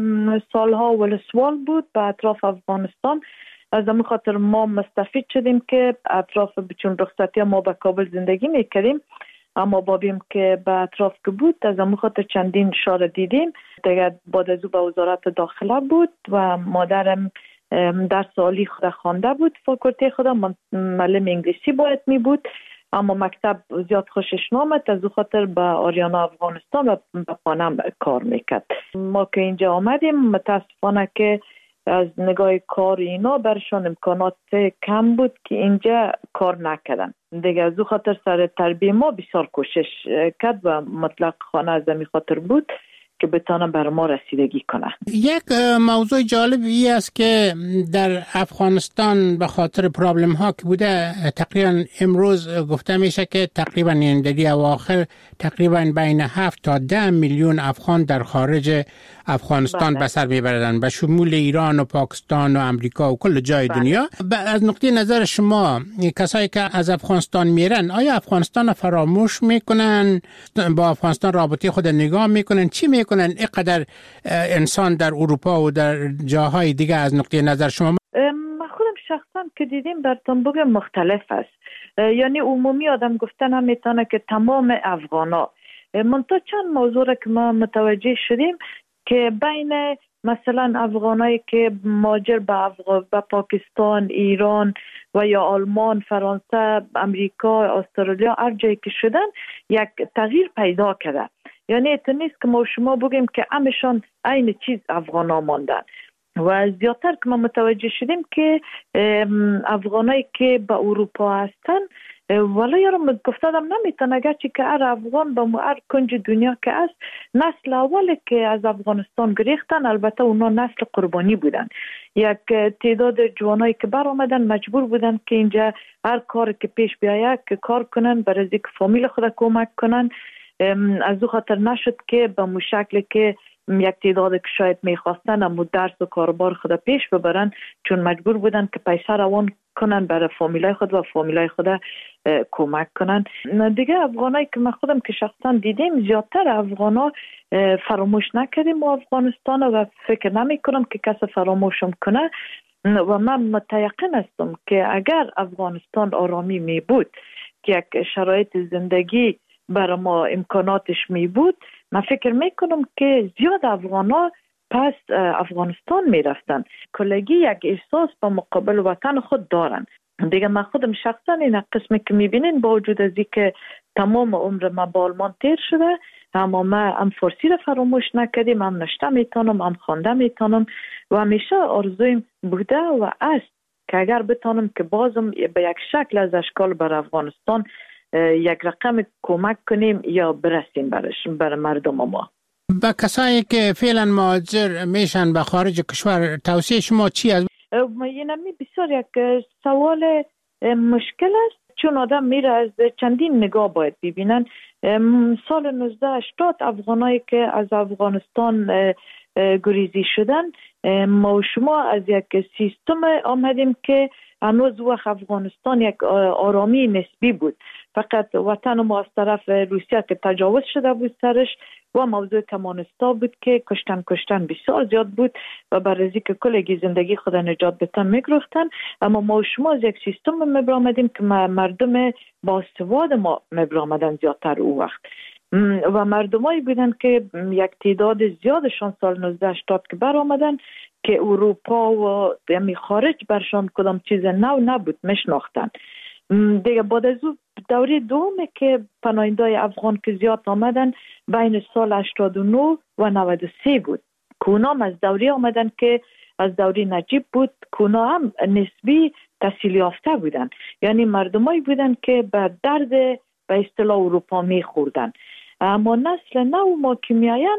سالها ولسوال بود به اطراف افغانستان. از همین خاطر ما مستفید شدیم که اطراف بچون رخصتی ما به کابل زندگی میکردیم، اما بابیم که به اطراف که بود از همین خاطر چندین شهر دیدیم. دیگه بعد از او به وزارت داخله بود و مادرم درس عالی خود خوانده بود، فاکولته خود معلم انگلیسی باید می بود، اما مکتب زیاد خوشش نامد، از او خاطر به آریانا افغانستان و به پانم کار میکرد. ما که اینجا آمدیم متاسفانه که از نگاه کار اینا برشان امکانات کم بود که اینجا کار نکردن. دیگه از او خاطر سر تربیه ما بسیار کوشش کرد و مطلق خانه از می خاطر بود که بتانه بر ما رسیدگی کنه. یک موضوع جالبی است که در افغانستان به خاطر پرابلم ها که بوده تقریبا امروز گفته میشه که تقریبا این در اواخر تقریبا بین هفت تا ده میلیون افغان در خارج افغانستان به سر میبردن، به شمول ایران و پاکستان و امریکا و کل جای بله. دنیا. از نقطه نظر شما کسایی که از افغانستان میرن آیا افغانستان فراموش میکنن، با افغانستان رابطه خود نگاه میکنن، چی میکنن اینقدر انسان در اروپا و در جاهای دیگه؟ از نقطه نظر شما من خودم شخصا که دیدیم براتون بگم مختلف است، یعنی عمومی آدم گفتن هم میتونه که تمام افغانا، منتها چند موضوع را که ما متوجه شدیم که بین مثلا افغانایی که مهاجر به افغان به پاکستان، ایران و یا آلمان، فرانسه، امریکا، استرالیا هر جایی که شدن یک تغییر پیدا کرده. یعنی ات نیست که ما شما بگیم که همشان عین چیز افغانا ماندن و زیادتر که ما متوجه شدیم که افغانایی که به اروپا هستن ولی یارم گفتادم نمیتونه گرچه که هر افغان به هر کنج دنیا که است نسل اولی که از افغانستان گریختن، البته اونا نسل قربانی بودن. یک تعداد جوانایی که بر آمدن مجبور بودن که اینجا هر کار که پیش بیاید که کار کنن، برای اینکه فامیل خود کمک کنن. از او خاطر نشد که به مو شکل که یک تعداد که شاید میخواستن اما درس و کاربار خود پیش ببرن، چون مجبور بودن که پیسه روان کنن برای فامیلای خود و فامیلای خود کمک کنن. دیگه افغانایی که من خودم که شخصا دیدیم زیادتر افغانا فراموش نکردیم و افغانستان و فکر نمی کنم که کس فراموشم کنه و من متیقن هستم که اگر افغانستان آرامی می بود که یک شرایط زندگی برای ما امکاناتش می بود، من فکر میکنم که زیاد افغانا پس افغانستان می رفتن. کلگی یک احساس به مقابل وطن خود دارن. دیگه من خودم شخصا این قسمی که می بینین با وجود از این که تمام عمر ما با آلمان تیر شده، اما ما هم فارسی را فراموش نکردیم، هم نشته میتونم، هم خوانده میتونم و همیشه آرزویم بوده و است که اگر بتونم که بازم به یک شکل از اشکال بر افغانستان یک رقم کمک کنیم یا برسیم برش برای مردم ما. با کسایی که فعلا مهاجر میشن به خارج کشور توصیه شما چی است؟ اینمی بسیار یک سوال مشکل است، چون آدم میره از چندین نگاه باید ببینن. سال نوزده هشتاد افغانایی که از افغانستان گریزی شدن، ما و شما از یک سیستم آمدیم که هنوز وقت افغانستان یک آرامی نسبی بود، فقط وطن ما از طرف روسیه که تجاوز شده بود سرش و موضوع کمانستا بود که کشتن کشتن بسیار زیاد بود و برای که کلگی زندگی خود نجات بتن میگرفتن. اما ما و شما از یک سیستم میبرامدیم که مردم باسواد ما میبرامدن زیادتر او وقت. و مردمایی بودن که یک تعداد زیادشان سال نوزده هشتاد که بر آمدن که اروپا و یعنی خارج برشان کدام چیز نو نبود میشناختن. دیگه بعد از او دوره دومه که پناهنده‌های افغان که زیاد آمدن بین سال هشتاد و نه و نود و سه بود که اونام از دوره آمدن که از دوره نجیب بود که اونا هم نسبی تحصیل یافته بودن، یعنی مردمایی بودن که به درد به اصطلاح اروپا میخوردن. اما نسل نو ما که میاین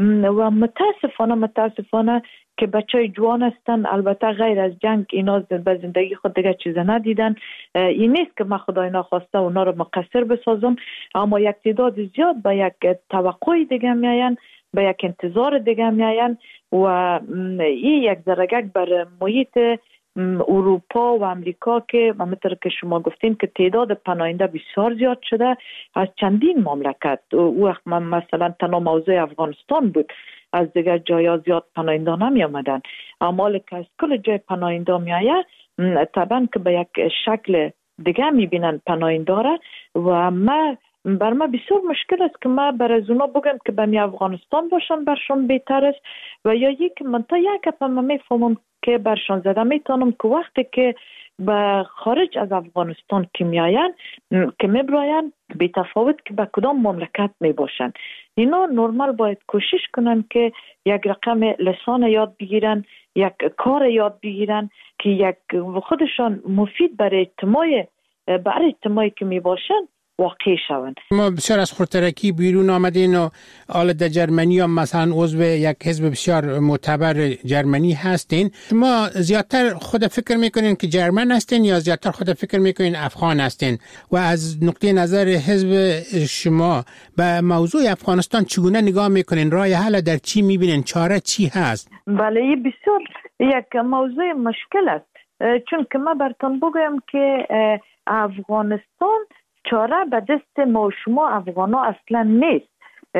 و متاسفانه متاسفانه که بچهای جوان هستن، البته غیر از جنگ اینا به زندگی خود دیگه چیز ندیدن. این نیست که من خدای ناخواسته اونا رو مقصر بسازم، اما یک تعداد زیاد به یک توقع دیگه میاین، به یک انتظار دیگه میاین و این یک درجه بر محیط اروپا و امریکا که همونطور که شما گفتین که تعداد پناهنده بسیار زیاد شده از چندین مملکت. او وقت مثلا تنها موضوع افغانستان بود، از دیگر جایا زیاد پناهنده نمی آمدن، اما که از کل جای پناهنده می آید طبعا که به یک شکل دیگه می بینن پناهنده را و ما بر ما بسیار مشکل است که ما بر از اونا بگم که به می افغانستان باشن برشان بهتر است و یا یک من تا یک اپا ما می فهمم که برشان زده میتونم که وقتی که به خارج از افغانستان که میاین که میبراین بی تفاوت که به کدام مملکت میباشن، اینا نرمال باید کوشش کنن که یک رقم لسان یاد بگیرن، یک کار یاد بگیرن که یک خودشان مفید برای اجتماع برای اجتماعی که میباشن واقع شوند. ما بسیار از خودترکی بیرون آمدین و حالا در جرمنی هم مثلا عضو یک حزب بسیار معتبر جرمنی هستین. شما زیادتر خود فکر میکنین که جرمن هستین یا زیادتر خود فکر میکنین افغان هستین؟ و از نقطه نظر حزب شما به موضوع افغانستان چگونه نگاه میکنین؟ راه حل در چی میبینین؟ چاره چی هست؟ بله این بسیار یک موضوع مشکل است، چون که ما براتون بگویم که افغانستان چاره به دست ما شما افغانا اصلا نیست.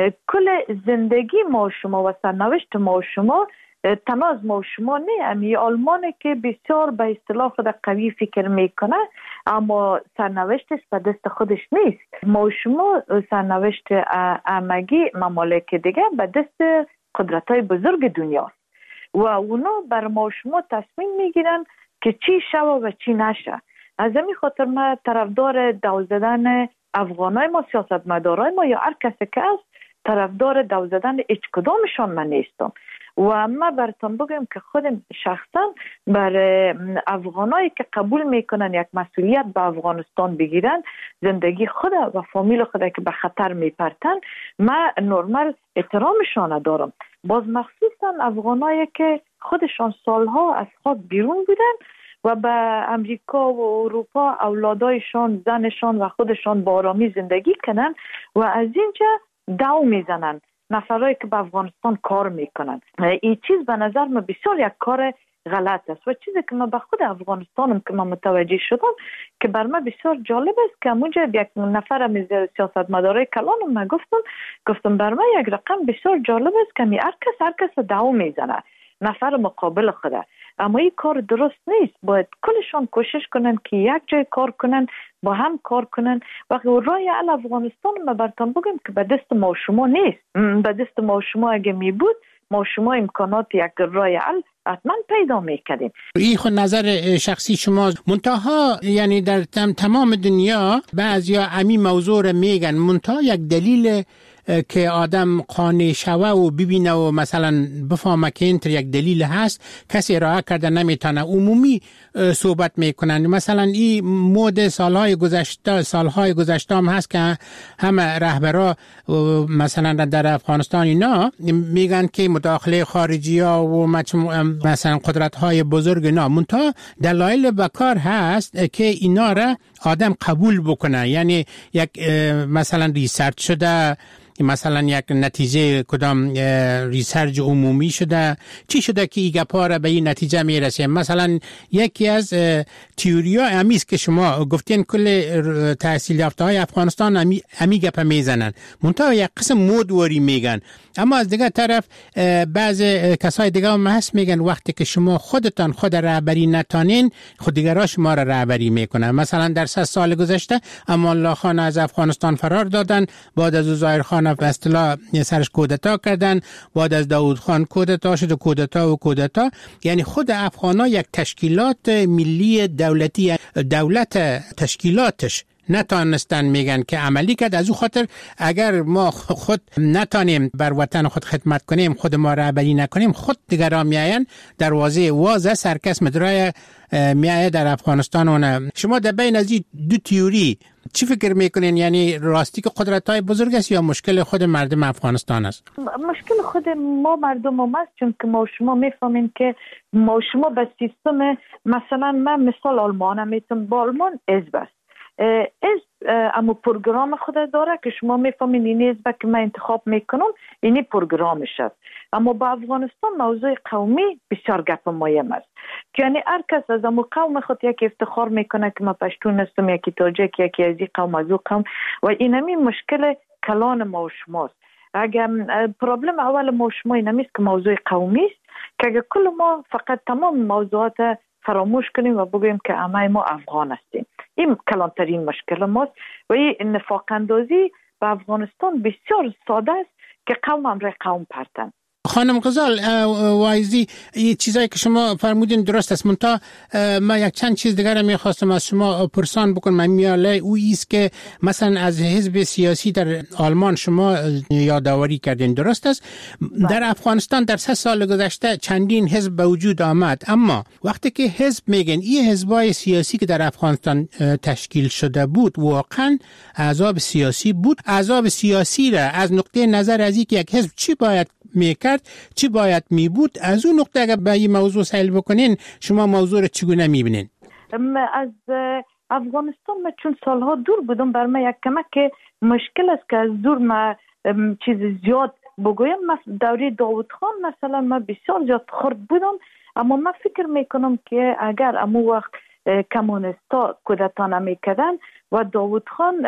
کل زندگی ما شما و سرنوشت ما شما تنها از ما شما نه، امی آلمانه که بسیار به اصطلاح خود قوی فکر میکنه اما سرنوشتش به دست خودش نیست. ما شما سرنوشت همگی ممالک دیگه به دست قدرت‌های بزرگ دنیا و اونا بر ما شما تصمیم میگیرن که چی شوه و چی نشه. از همین خاطر ما طرفدار دو زدن افغانای ما، سیاستمدارای ما یا هر کسی که است طرفدار دو زدن هیچ کدامشان من نیستم و ما براتون بگم که خودم شخصا بر افغانایی که قبول میکنن یک مسئولیت به افغانستان بگیرن، زندگی خود و فامیل خود که به خطر میپرتن، ما نرمال احترامشان دارم. باز مخصوصا افغانایی که خودشان سالها از خاک بیرون بودن و به امریکا و اروپا اولادایشان، زنشان و خودشان با آرامی زندگی کنن و از اینجا دو میزنن نفرایی که به افغانستان کار میکنن. این چیز به نظر من بسیار یک کار غلط است و چیزی که من به خود افغانستانم که من متوجه شدم که بر من بسیار جالب است که اونجا یک نفر از سیاستمدارای کلانم من گفتم گفتم بر من یک رقم بسیار جالب است که هر کس هر کس دو میزنه نفر مقابل خوده، اما این کار درست نیست. باید کلشان کوشش کنن که یک جای کار کنن، با هم کار کنن. وقتی راه حل افغانستان ما براتون بگم که به دست ما شما نیست. به دست ما شما اگه می بود ما شما امکانات یک راه حل حتما پیدا میکردیم. این خود نظر شخصی شما. منتها یعنی در تمام دنیا بعضیا امی موضوع رو میگن، منتها یک دلیل که آدم قانع شوه و ببینه و مثلا بفهمه که این یک دلیل هست کسی ارائه کرده نمیتونه، عمومی صحبت میکنن. مثلا این مود سالهای گذشته سالهای گذشته هم هست که همه رهبرا مثلا در افغانستان اینا میگن که مداخله خارجی ها و مثلا قدرت های بزرگ اینا، منتها دلایل بکار هست که اینا را آدم قبول بکنه. یعنی یک مثلا ریسرچ شده، مثلا یک نتیجه کدام ریسرچ عمومی شده، چی شده که این گپا را به این نتیجه میرسه. مثلا یکی از تئوریا امیست که شما گفتین کل تحصیل یافته های افغانستان امی, امی گپ میزنن، منتها یک قسم مودوری میگن. اما از دیگه طرف بعض کسای دیگه هم هست میگن وقتی که شما خودتان خود رهبری نتانین خود دیگرها شما را رهبری میکنن. مثلا در سه سال گذشته امان الله خان از افغانستان فرار دادن، بعد از او ظاهر خان افغانستان به اصطلاح سرش کودتا کردن، بعد از داوود خان کودتا شد و کودتا و کودتا. یعنی خود افغان‌ها یک تشکیلات ملی دولتی، دولت تشکیلاتش نتانستن میگن که عملی کرد. از او خاطر اگر ما خود نتانیم بر وطن خود خدمت کنیم، خود ما رهبری نکنیم، خود دیگران میاین دروازه واز سرکس مدرای میایه در افغانستان. اون شما در بین از این دو تیوری چی فکر میکنین؟ یعنی راستی که قدرت‌های بزرگ است یا مشکل خود مردم افغانستان است؟ مشکل خود ما مردم هم است، چون که ما شما میفهمین که ما شما به سیستم، مثلا من مثال آلمان میتونم، با آلمان حزب است، حزب اما پروگرام خود داره که شما میفهمین این حزب که من انتخاب میکنم اینی پروگرامش است. اما با افغانستان موضوع قومی بسیار گپ مهم است، یعنی هر کس از امو قوم خود یک افتخار میکنه که ما پشتون هستم، یکی تاجیک، یکی از این قوم از او قوم، و اینمی مشکل کلان ما و شماست. اگر پرابلم اول ما و شما اینمیست که موضوع قومی است، که اگر کل ما فقط تمام موضوعات فراموش کنیم و بگوییم که همه ما افغان هستیم، این کلانترین مشکل ماست. و این نفاق اندازی به افغانستان بسیار ساده است که قوم امر قوم پرتن. خانم غزال وایزی، این چیزایی که شما فرمودین درست است، منتها ما یک چند چیز دیگر میخواستم از شما پرسان بکنم. میاله او ایست که مثلا از حزب سیاسی در آلمان شما یادآوری کردین، درست است؟ در افغانستان در سه سال گذشته چندین حزب به وجود آمد، اما وقتی که حزب میگن این حزبای سیاسی که در افغانستان تشکیل شده بود واقعا احزاب سیاسی بود. احزاب سیاسی را از نقطه نظر از اینکه یک حزب چی باید میکرد، چی باید میبود، از اون نقطه اگر به این موضوع سائل بکنین شما موضوع رو چگونه میبینین؟ از افغانستان من چون سالها دور بودم، بر من یک کمک مشکل است که از دور من چیز زیاد بگویم. دوره داوود خان مثلا من بسیار زیاد خرد بودم، اما من فکر میکنم که اگر امو وقت کمونستا کودتا نمیکردن و داوود خان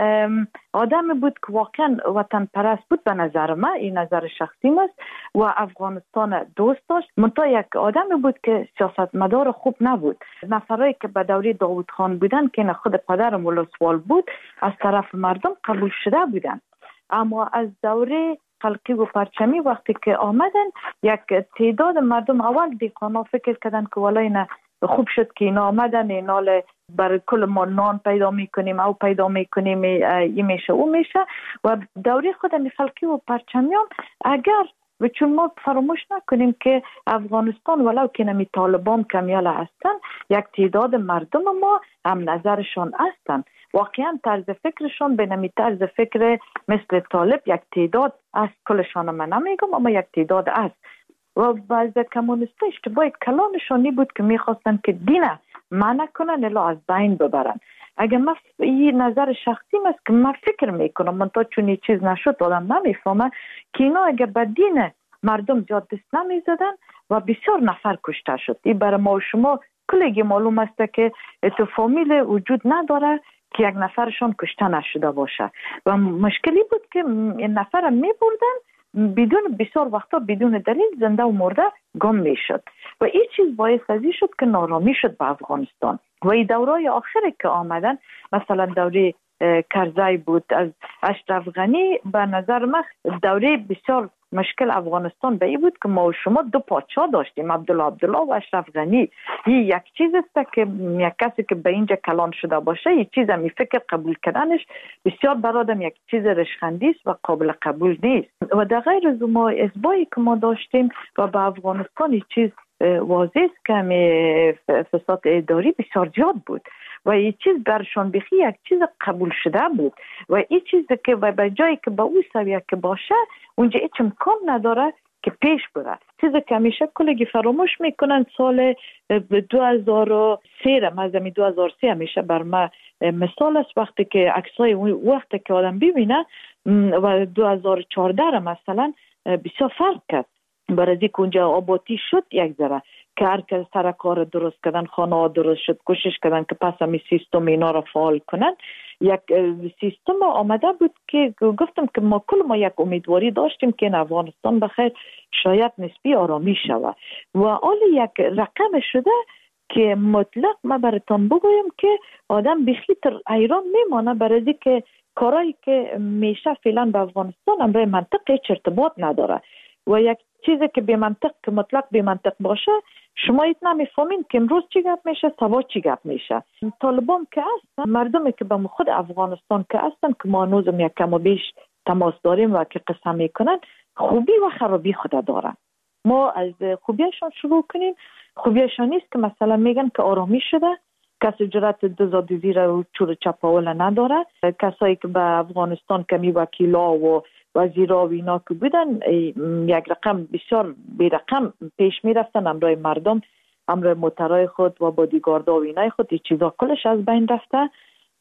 آدمی بود که واقعا وطن پرست بود، به نظر من، این نظر شخصی است، و افغانستان دوست داشت، منتها یک آدمی بود که سیاستمدار خوب نبود. نفرایی که به دوره داوود خان بودن که خود پدرم ولسوال بود از طرف مردم قبول شده بودن، اما از دوره خلقی و پرچمی وقتی که آمدن یک تعداد مردم اول دیقانا فکر کردن که ولای نه خوب شد که اینا آمدن، اینا برای کل ما نان پیدا میکنیم او پیدا میکنیم، این میشه او میشه. و دوره خود خلقی و پرچمیان اگر و چون ما فراموش نکنیم که افغانستان ولو که نمی طالبان کمیال هستن، یک تعداد مردم ما هم نظرشان هستن، واقعا طرز فکرشان به نمی طرز فکر مثل طالب یک تعداد از کلشان من نمیگم، اما یک تعداد است. و بعض کمونیستا اشتباه کلانشانی بود که میخواستن که دین منع کنن الا از بین ببرن. اگر من این نظر شخصی است که من فکر میکنم، من تا چون این چیز نشد آدم نمیفهمه که اینا اگر به دین مردم زیاد دست نمیزدن و بسیار نفر کشته شد. این برای ما و شما کلگی معلوم است که تو فامیل وجود نداره که یک نفرشان کشته نشده باشه و مشکلی بود که این نفر میبردن بدون بسیار وقتا بدون دلیل زنده و مرده گم میشد و این چیز باعث ازی شد که نارامی شد به افغانستان. و این دورای آخری که آمدن، مثلا دوره کرزی بود از اشرف غنی، به نظر من دوره بسیار مشکل افغانستان به این بود که ما و شما دو پادشاه داشتیم، عبدالله عبدالله و اشرف غنی. این یک چیز است که یک کسی که به اینجا کلان شده باشه، یک چیز می فکر قبول کردنش بسیار برادم یک چیز رشخندی است و قابل قبول نیست. و در غیر از ما ازبایی که ما داشتیم و به افغانستان یک چیز واضح است که فساد اداری بسیار زیاد بود و این چیز برشان بخی یک چیز قبول شده بود و این چیزی که به جایی که به او سویه که باشه اونجا هیچ امکان نداره که پیش بره. چیزی که همیشه کلگی فراموش میکنن سال دو هزار و سه را مزمی دو هزار و سه همیشه بر ما مثال است، وقتی که عکسای وقتی که آدم ببینه و دو هزار و چهارده را مثلا بسیار فرق کرد. برای که اونجا آبادی شد یک ذره که هر کس سر کار درست کردن، خانه ها درست شد، کوشش کردن که پس همی سیستم اینا را فعال کنن. یک سیستم آمده بود که گفتم که ما کل ما یک امیدواری داشتیم که این افغانستان بخیر شاید نسبی آرامی شود و حال یک رقم شده که مطلق ما براتون بگویم که آدم بخیتر ایران میمانه برای که کارایی که میشه فعلا به افغانستان امروز منطق هیچ ارتباط نداره و یک چیزی که به منطق که مطلق به منطق باشه شما ایت نمیفهمین که امروز چی گپ میشه سبا چی گپ میشه. طالبان که هستن مردمی که به خود افغانستان که هستن که ما هنوزم یک کم و بیش تماس داریم و که قسم میکنن خوبی و خرابی خود دارن. ما از خوبیشان شروع کنیم. خوبیشان نیست که مثلا میگن که آرامی شده، کسی جرأت دزدی رو چور چپاول نداره، کسایی که به افغانستان کمی وکیلا و وزیرا و اینا که بودن یک رقم بسیار بی رقم پیش می رفتن، امرای مردم امرای موترای خود و بادیگاردا و اینای خود این چیزا کلش از بین رفته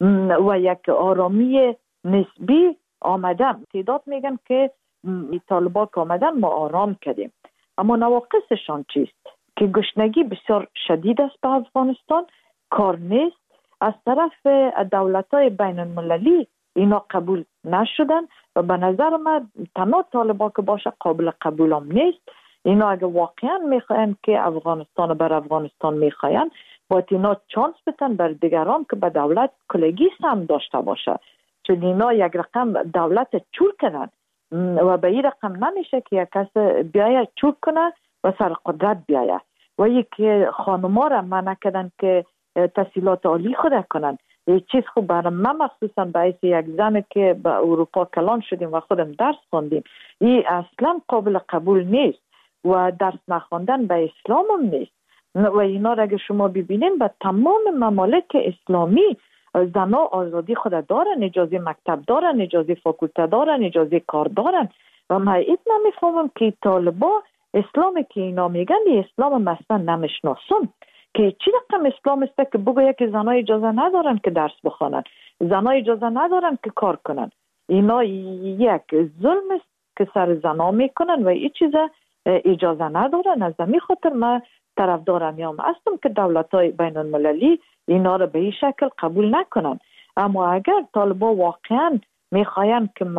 و یک آرامی نسبی آمدن. تعداد میگن که طالبان که آمدن ما آرام کردیم، اما نواقصشان چیست؟ که گشنگی بسیار شدید است به افغانستان، کار نیست، از طرف دولت‌های بین المللی اینا قبول نشدن و به نظر من تنها طالبان که باشه قابل قبول هم نیست. اینا اگه واقعا میخواین که افغانستان بر افغانستان میخواین باید اینا چانس بتن بر دیگران که به دولت کلگی سم داشته باشه، چون اینا یک رقم دولت چور کردن و به این رقم نمیشه که یک کس بیاید چور کنه و سر قدرت بیاید و یکی خانما را منع کردن که تحصیلات عالی خود کنن. یه چیز خوب برای من مخصوصا باعث یک زن که به اروپا کلان شدیم و خودم درس خوندیم این اصلا قابل قبول نیست و درس نخوندن به اسلام هم نیست و اینا را اگه شما ببینین به تمام ممالک اسلامی زنها آزادی خود دارن، اجازه مکتب دارن، اجازه فاکولته دارن، اجازه کار دارن و من ایت نمیفهمم که طالبا اسلامی که اینا میگن این اسلام مثلا نمیشناسم که چی رقم اسلام است که بگوید که زنها اجازه ندارن که درس بخوانن، زنها اجازه ندارن که کار کنن. اینا یک ظلم است که سر زنها میکنن و این چیزا اجازه ندارن. از همین خاطر من طرفدار میام هستم که دولت‌های بین المللی اینا رو به این شکل قبول نکنن. اما اگر طالبان واقعا میخواین که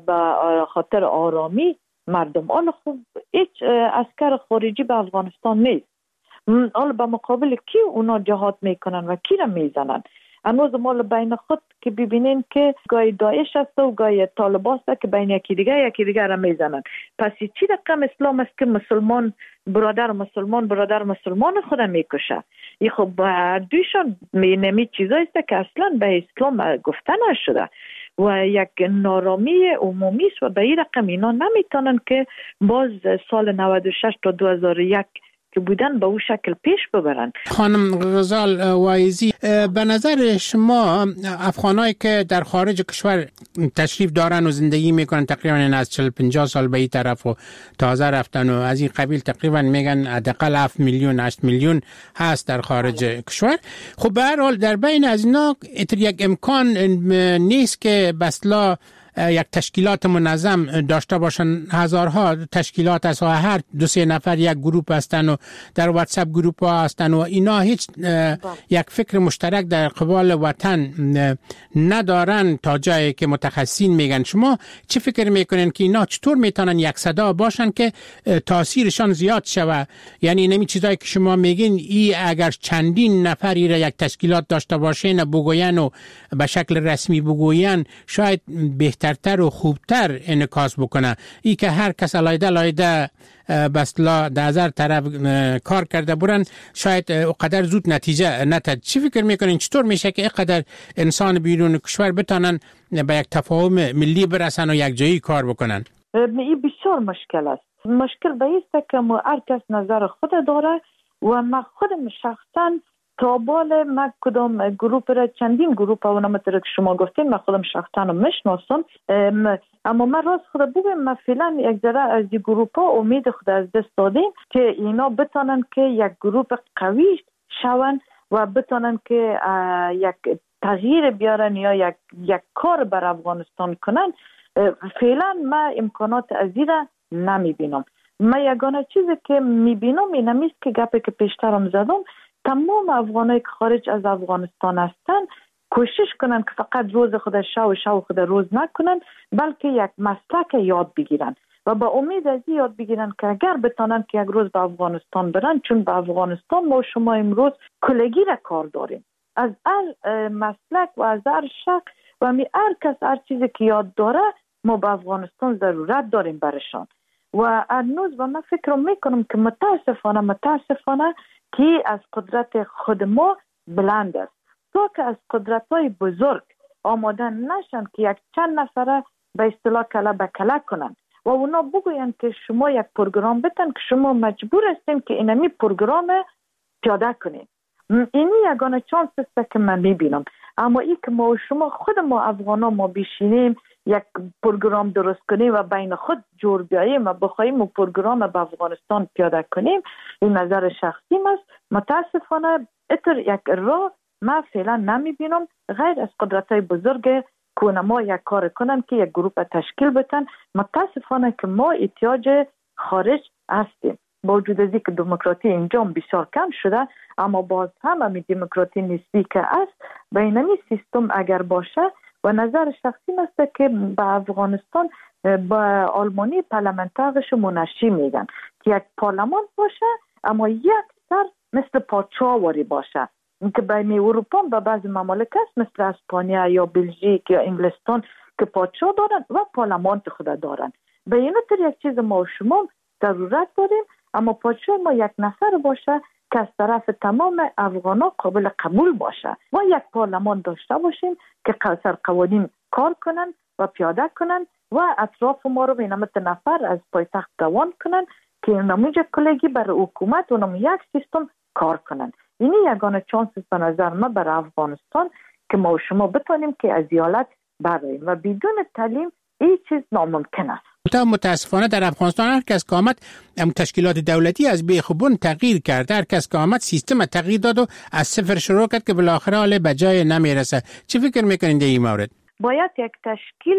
به خاطر آرامی مردم، حالا خوب هیچ عسکر خارجی به افغانستان نیست، حالا به مقابل کی اونا جهاد میکنن و کی را میزنن؟ هنوز مال بین خود که ببینین که گاهی داعش است و گاهی طالبان است که بین یکی دیگه یکی دیگه را میزنن. پس چی رقم اسلام است که مسلمان برادر مسلمان برادر مسلمان خود میکشه؟ این خب دویشان نمی چیزایی است که اصلا به اسلام گفته نشده و یک نارامی عمومی است و به این رقم اینا نمیتونن که باز سال نود و شش تا دو هزار و یک که بودن به اون شکل پیش ببرن. خانم غزال وایزی، به نظر شما افغانایی که در خارج کشور تشریف دارن و زندگی میکنن تقریبا از چهل پنجاه سال به این طرف و تازه رفتن و از این قبیل تقریبا میگن حداقل هفت میلیون هشت میلیون هست در خارج کشور، خب به هر حال در بین از اینا یک امکان نیست که بسلا یک تشکیلات منظم داشته باشن؟ هزارها تشکیلات از هر دو سه نفر یک گروپ هستن و در واتساپ گروپ ها هستن و اینا هیچ یک فکر مشترک در قبال وطن ندارن تا جایی که متخصصین میگن. شما چه فکر میکنین که اینا چطور میتونن یک صدا باشن که تاثیرشان زیاد شود؟ یعنی نمی چیزایی که شما میگین ای اگر چندین نفری را یک تشکیلات داشته باشین بگوین و به شکل رسمی بگوین شاید بهتر تر و خوبتر انعکاس بکنه. ای که هر کس علایده علایده بسلا در هزار طرف کار کرده برن شاید اقدر زود نتیجه نتد. چی فکر میکنین چطور میشه که اقدر انسان بیرون کشور بتانن به یک تفاهم ملی برسن و یک جایی کار بکنن؟ این بسیار مشکل است. مشکل به ایست که هر کس نظر خود داره و من خودم شخصا تابال من کدام گروپ را چندین گروپ و نمطر که شما گفتین من خودم شخصا میشناسم، اما من راست خود بگم من فعلا یک ذره از این گروپ ها امید خود از دست دادیم که اینا بتانن که یک گروپ قوی شون و بتانن که یک تغییر بیارن یا یک یک کار بر افغانستان کنن. فعلا من امکانات ازی را نمیبینم. من یگانه چیزی که میبینم این همیست که گپی که پیشترم زدم، تمام افغانایی که خارج از افغانستان هستن کوشش کنن که فقط روز خود شو و شو خود روز نکنن، بلکه یک مسلک یاد بگیرن و با امید از یاد بگیرن که اگر بتانن که یک روز به افغانستان برن، چون به افغانستان ما شما امروز کلگی را کار داریم، از هر مسلک و از هر شک و می هر کس هر چیزی که یاد داره ما به افغانستان ضرورت داریم برشان و هنوز و من فکر میکنم که متاسفانه متاسفانه که از قدرت خود ما بلند است تا که از قدرت های بزرگ آماده نشن که یک چند نفره به اصطلاح کله به کله کنن و اونا بگوین که شما یک پروگرام بتن که شما مجبور هستین که اینمی پروگرام پیاده کنین. اینی یگانه چانس است که من میبینم. اما ای که ما و شما خود ما افغانا ما بشینیم یک پروگرام درست کنیم و بین خود جور بیاییم و بخوایم و پروگرام به افغانستان پیاده کنیم، این نظر شخصی است. متاسفانه اتر یک راه ما فعلا نمیبینم غیر از قدرت های بزرگ که ما یک کار کنن که یک گروه تشکیل بتن. متاسفانه که ما احتیاج خارج هستیم با وجود از اینکه دموکراسی اینجا بسیار کم شده، اما باز هم همین دموکراسی نسبی که است بینمی سیستم اگر باشه و نظر شخصی است که به افغانستان با آلمانی پارلمانترش منشی میگن که یک پارلمان باشه اما یک سر مثل پادشاهواری باشه که بین اروپا و بعضی ممالک است مثل اسپانیا یا بلژیک یا انگلستان که پادشاه دارن و پارلمان خود دارن. به این طور یک چیز ما و شما ضرورت داریم، اما پادشاه ما یک نفر باشه که از طرف تمام افغانا قابل قبول باشه و یک پارلمان داشته باشیم که سر قوانین کار کنن و پیاده کنن و اطراف ما رو به نمت نفر از پایتخت روان کنن که نموجه کلگی برای حکومت و نمو یک سیستم کار کنن. اینی یگانه چانس است به نظر ما برای افغانستان که ما و شما بتونیم که از حالت براییم و بدون تعلیم این چیز ناممکن است. متاسفانه در افغانستان هر کس که آمد تشکیلات دولتی از بیخوبون تغییر کرد، هر کس که آمد سیستم تغییر داد و از صفر شروع کرد که بالاخره حال به جای نمیرسه. چی فکر میکنین در این مورد؟ باید یک تشکیل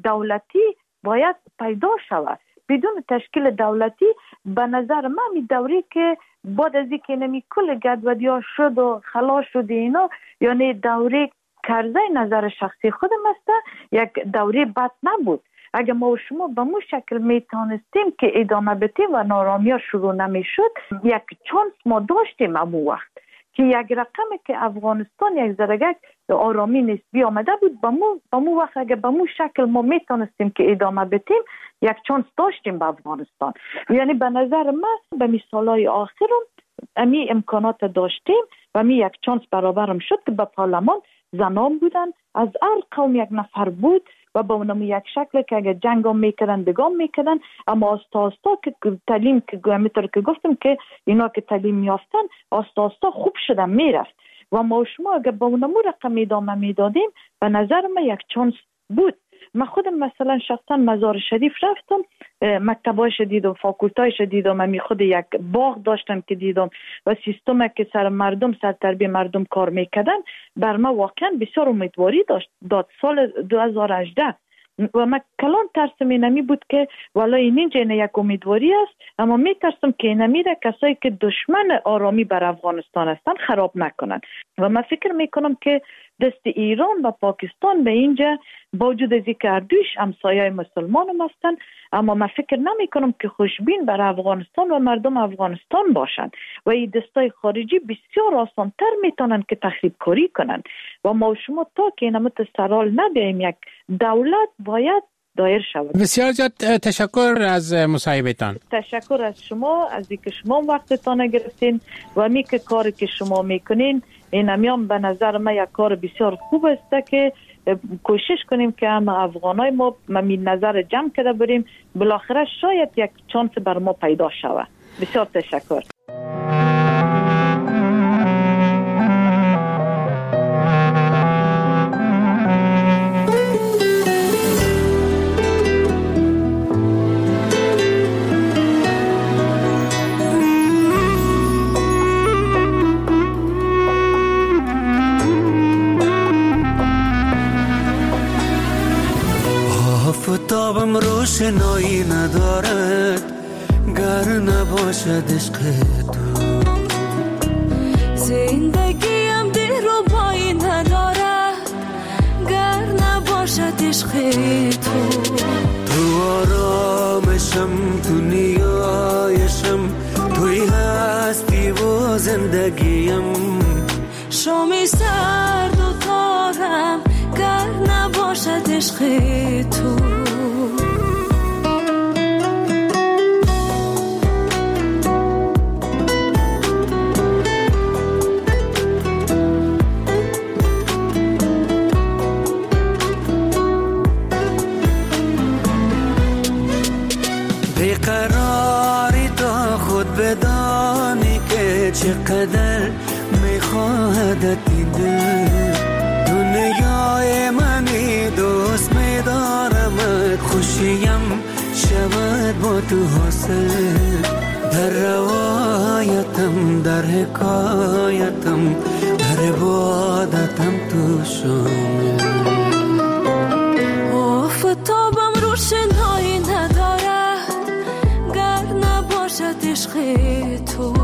دولتی باید پیدا شود. بدون تشکیل دولتی به نظر من می دوری که بعد از اینکه نمی کل گدودیا شد و خلاص شد اینا، یعنی دوری کرده نظر شخصی خودم است یک دوری بد نبود. اگر ما و شما به مو شکل میتونستیم که ادامه بدیم و نارامی ها شروع نمیشد، یک چانس ما داشتیم امو وقت که یک رقمی که افغانستان یک درجه آرامی نسبی آمده بود، به مو به مو وقت اگر به مو شکل ما میتونستیم که ادامه بدیم یک چانس داشتیم به افغانستان. یعنی به نظر من به مثالای آخرم امی امکانات داشتیم و می یک چانس برابرم شد که به پارلمان زنان بودن، از هر قوم یک نفر بود و با اونم یک شکل که اگر جنگ هم میکردن دگام میکردن، اما آستا آستا که تعلیم که میتونه که گفتم که اینا که تعلیم میافتن آستا آستا خوب شدن میرفت و ما شما اگر با اونم رقم ادامه میدادیم به نظر من یک چانس بود. من خودم مثلا شخصا مزار شریف رفتم، مکتبایش دیدم، فاکولتایش دیدم، من خود یک باغ داشتم که دیدم و سیستم که سر مردم سر تربیه مردم کار میکردن بر ما واقعا بسیار امیدواری داشت داد. سال دو هزار و هجده و من کلان ترسم اینمی بود که والا این اینجا یک امیدواری است، اما می ترسم که اینمی را کسایی که دشمن آرامی بر افغانستان هستن خراب نکنن و من فکر میکنم که دست ایران و پاکستان به اینجا با وجود از اینکه اردوش همسایه مسلمان هم هستن، اما من فکر نمی کنم که خوشبین بر افغانستان و مردم افغانستان باشند و این دستای خارجی بسیار آسان تر میتونن که تخریب کاری کنن و ما شما تا که اینمت سرال ندهیم یک دولت باید دایر شود. بسیار زیاد تشکر از مصاحبهتان. تشکر از شما از اینکه شما وقتتان گرفتین و می که کاری که شما میکنین این همیان به نظر من یک کار بسیار خوب است که کوشش کنیم که هم افغانای ما می نظر جمع کرده بریم، بالاخره شاید یک چانس بر ما پیدا شود. بسیار تشکر. آفتابم روشنایی ندارد گر نباشد عشق تو، زندگیم دلربایی ندارد گر نباشد عشق تو. تو آرامشم، تو نیایشم، توی هستی و زندگیم. شامی سرد و تارم گر نباشد عشق تو. بیقراری تا خود بدانی که چقدر میخواهدت این دل. دنیای منی دوست میدارمت، خوشیم شود با تو حاصل. در روایتم در حکایتم در عبادتم تو شامل. آفتابم روشنایی ندارد گر نباشد عشق تو.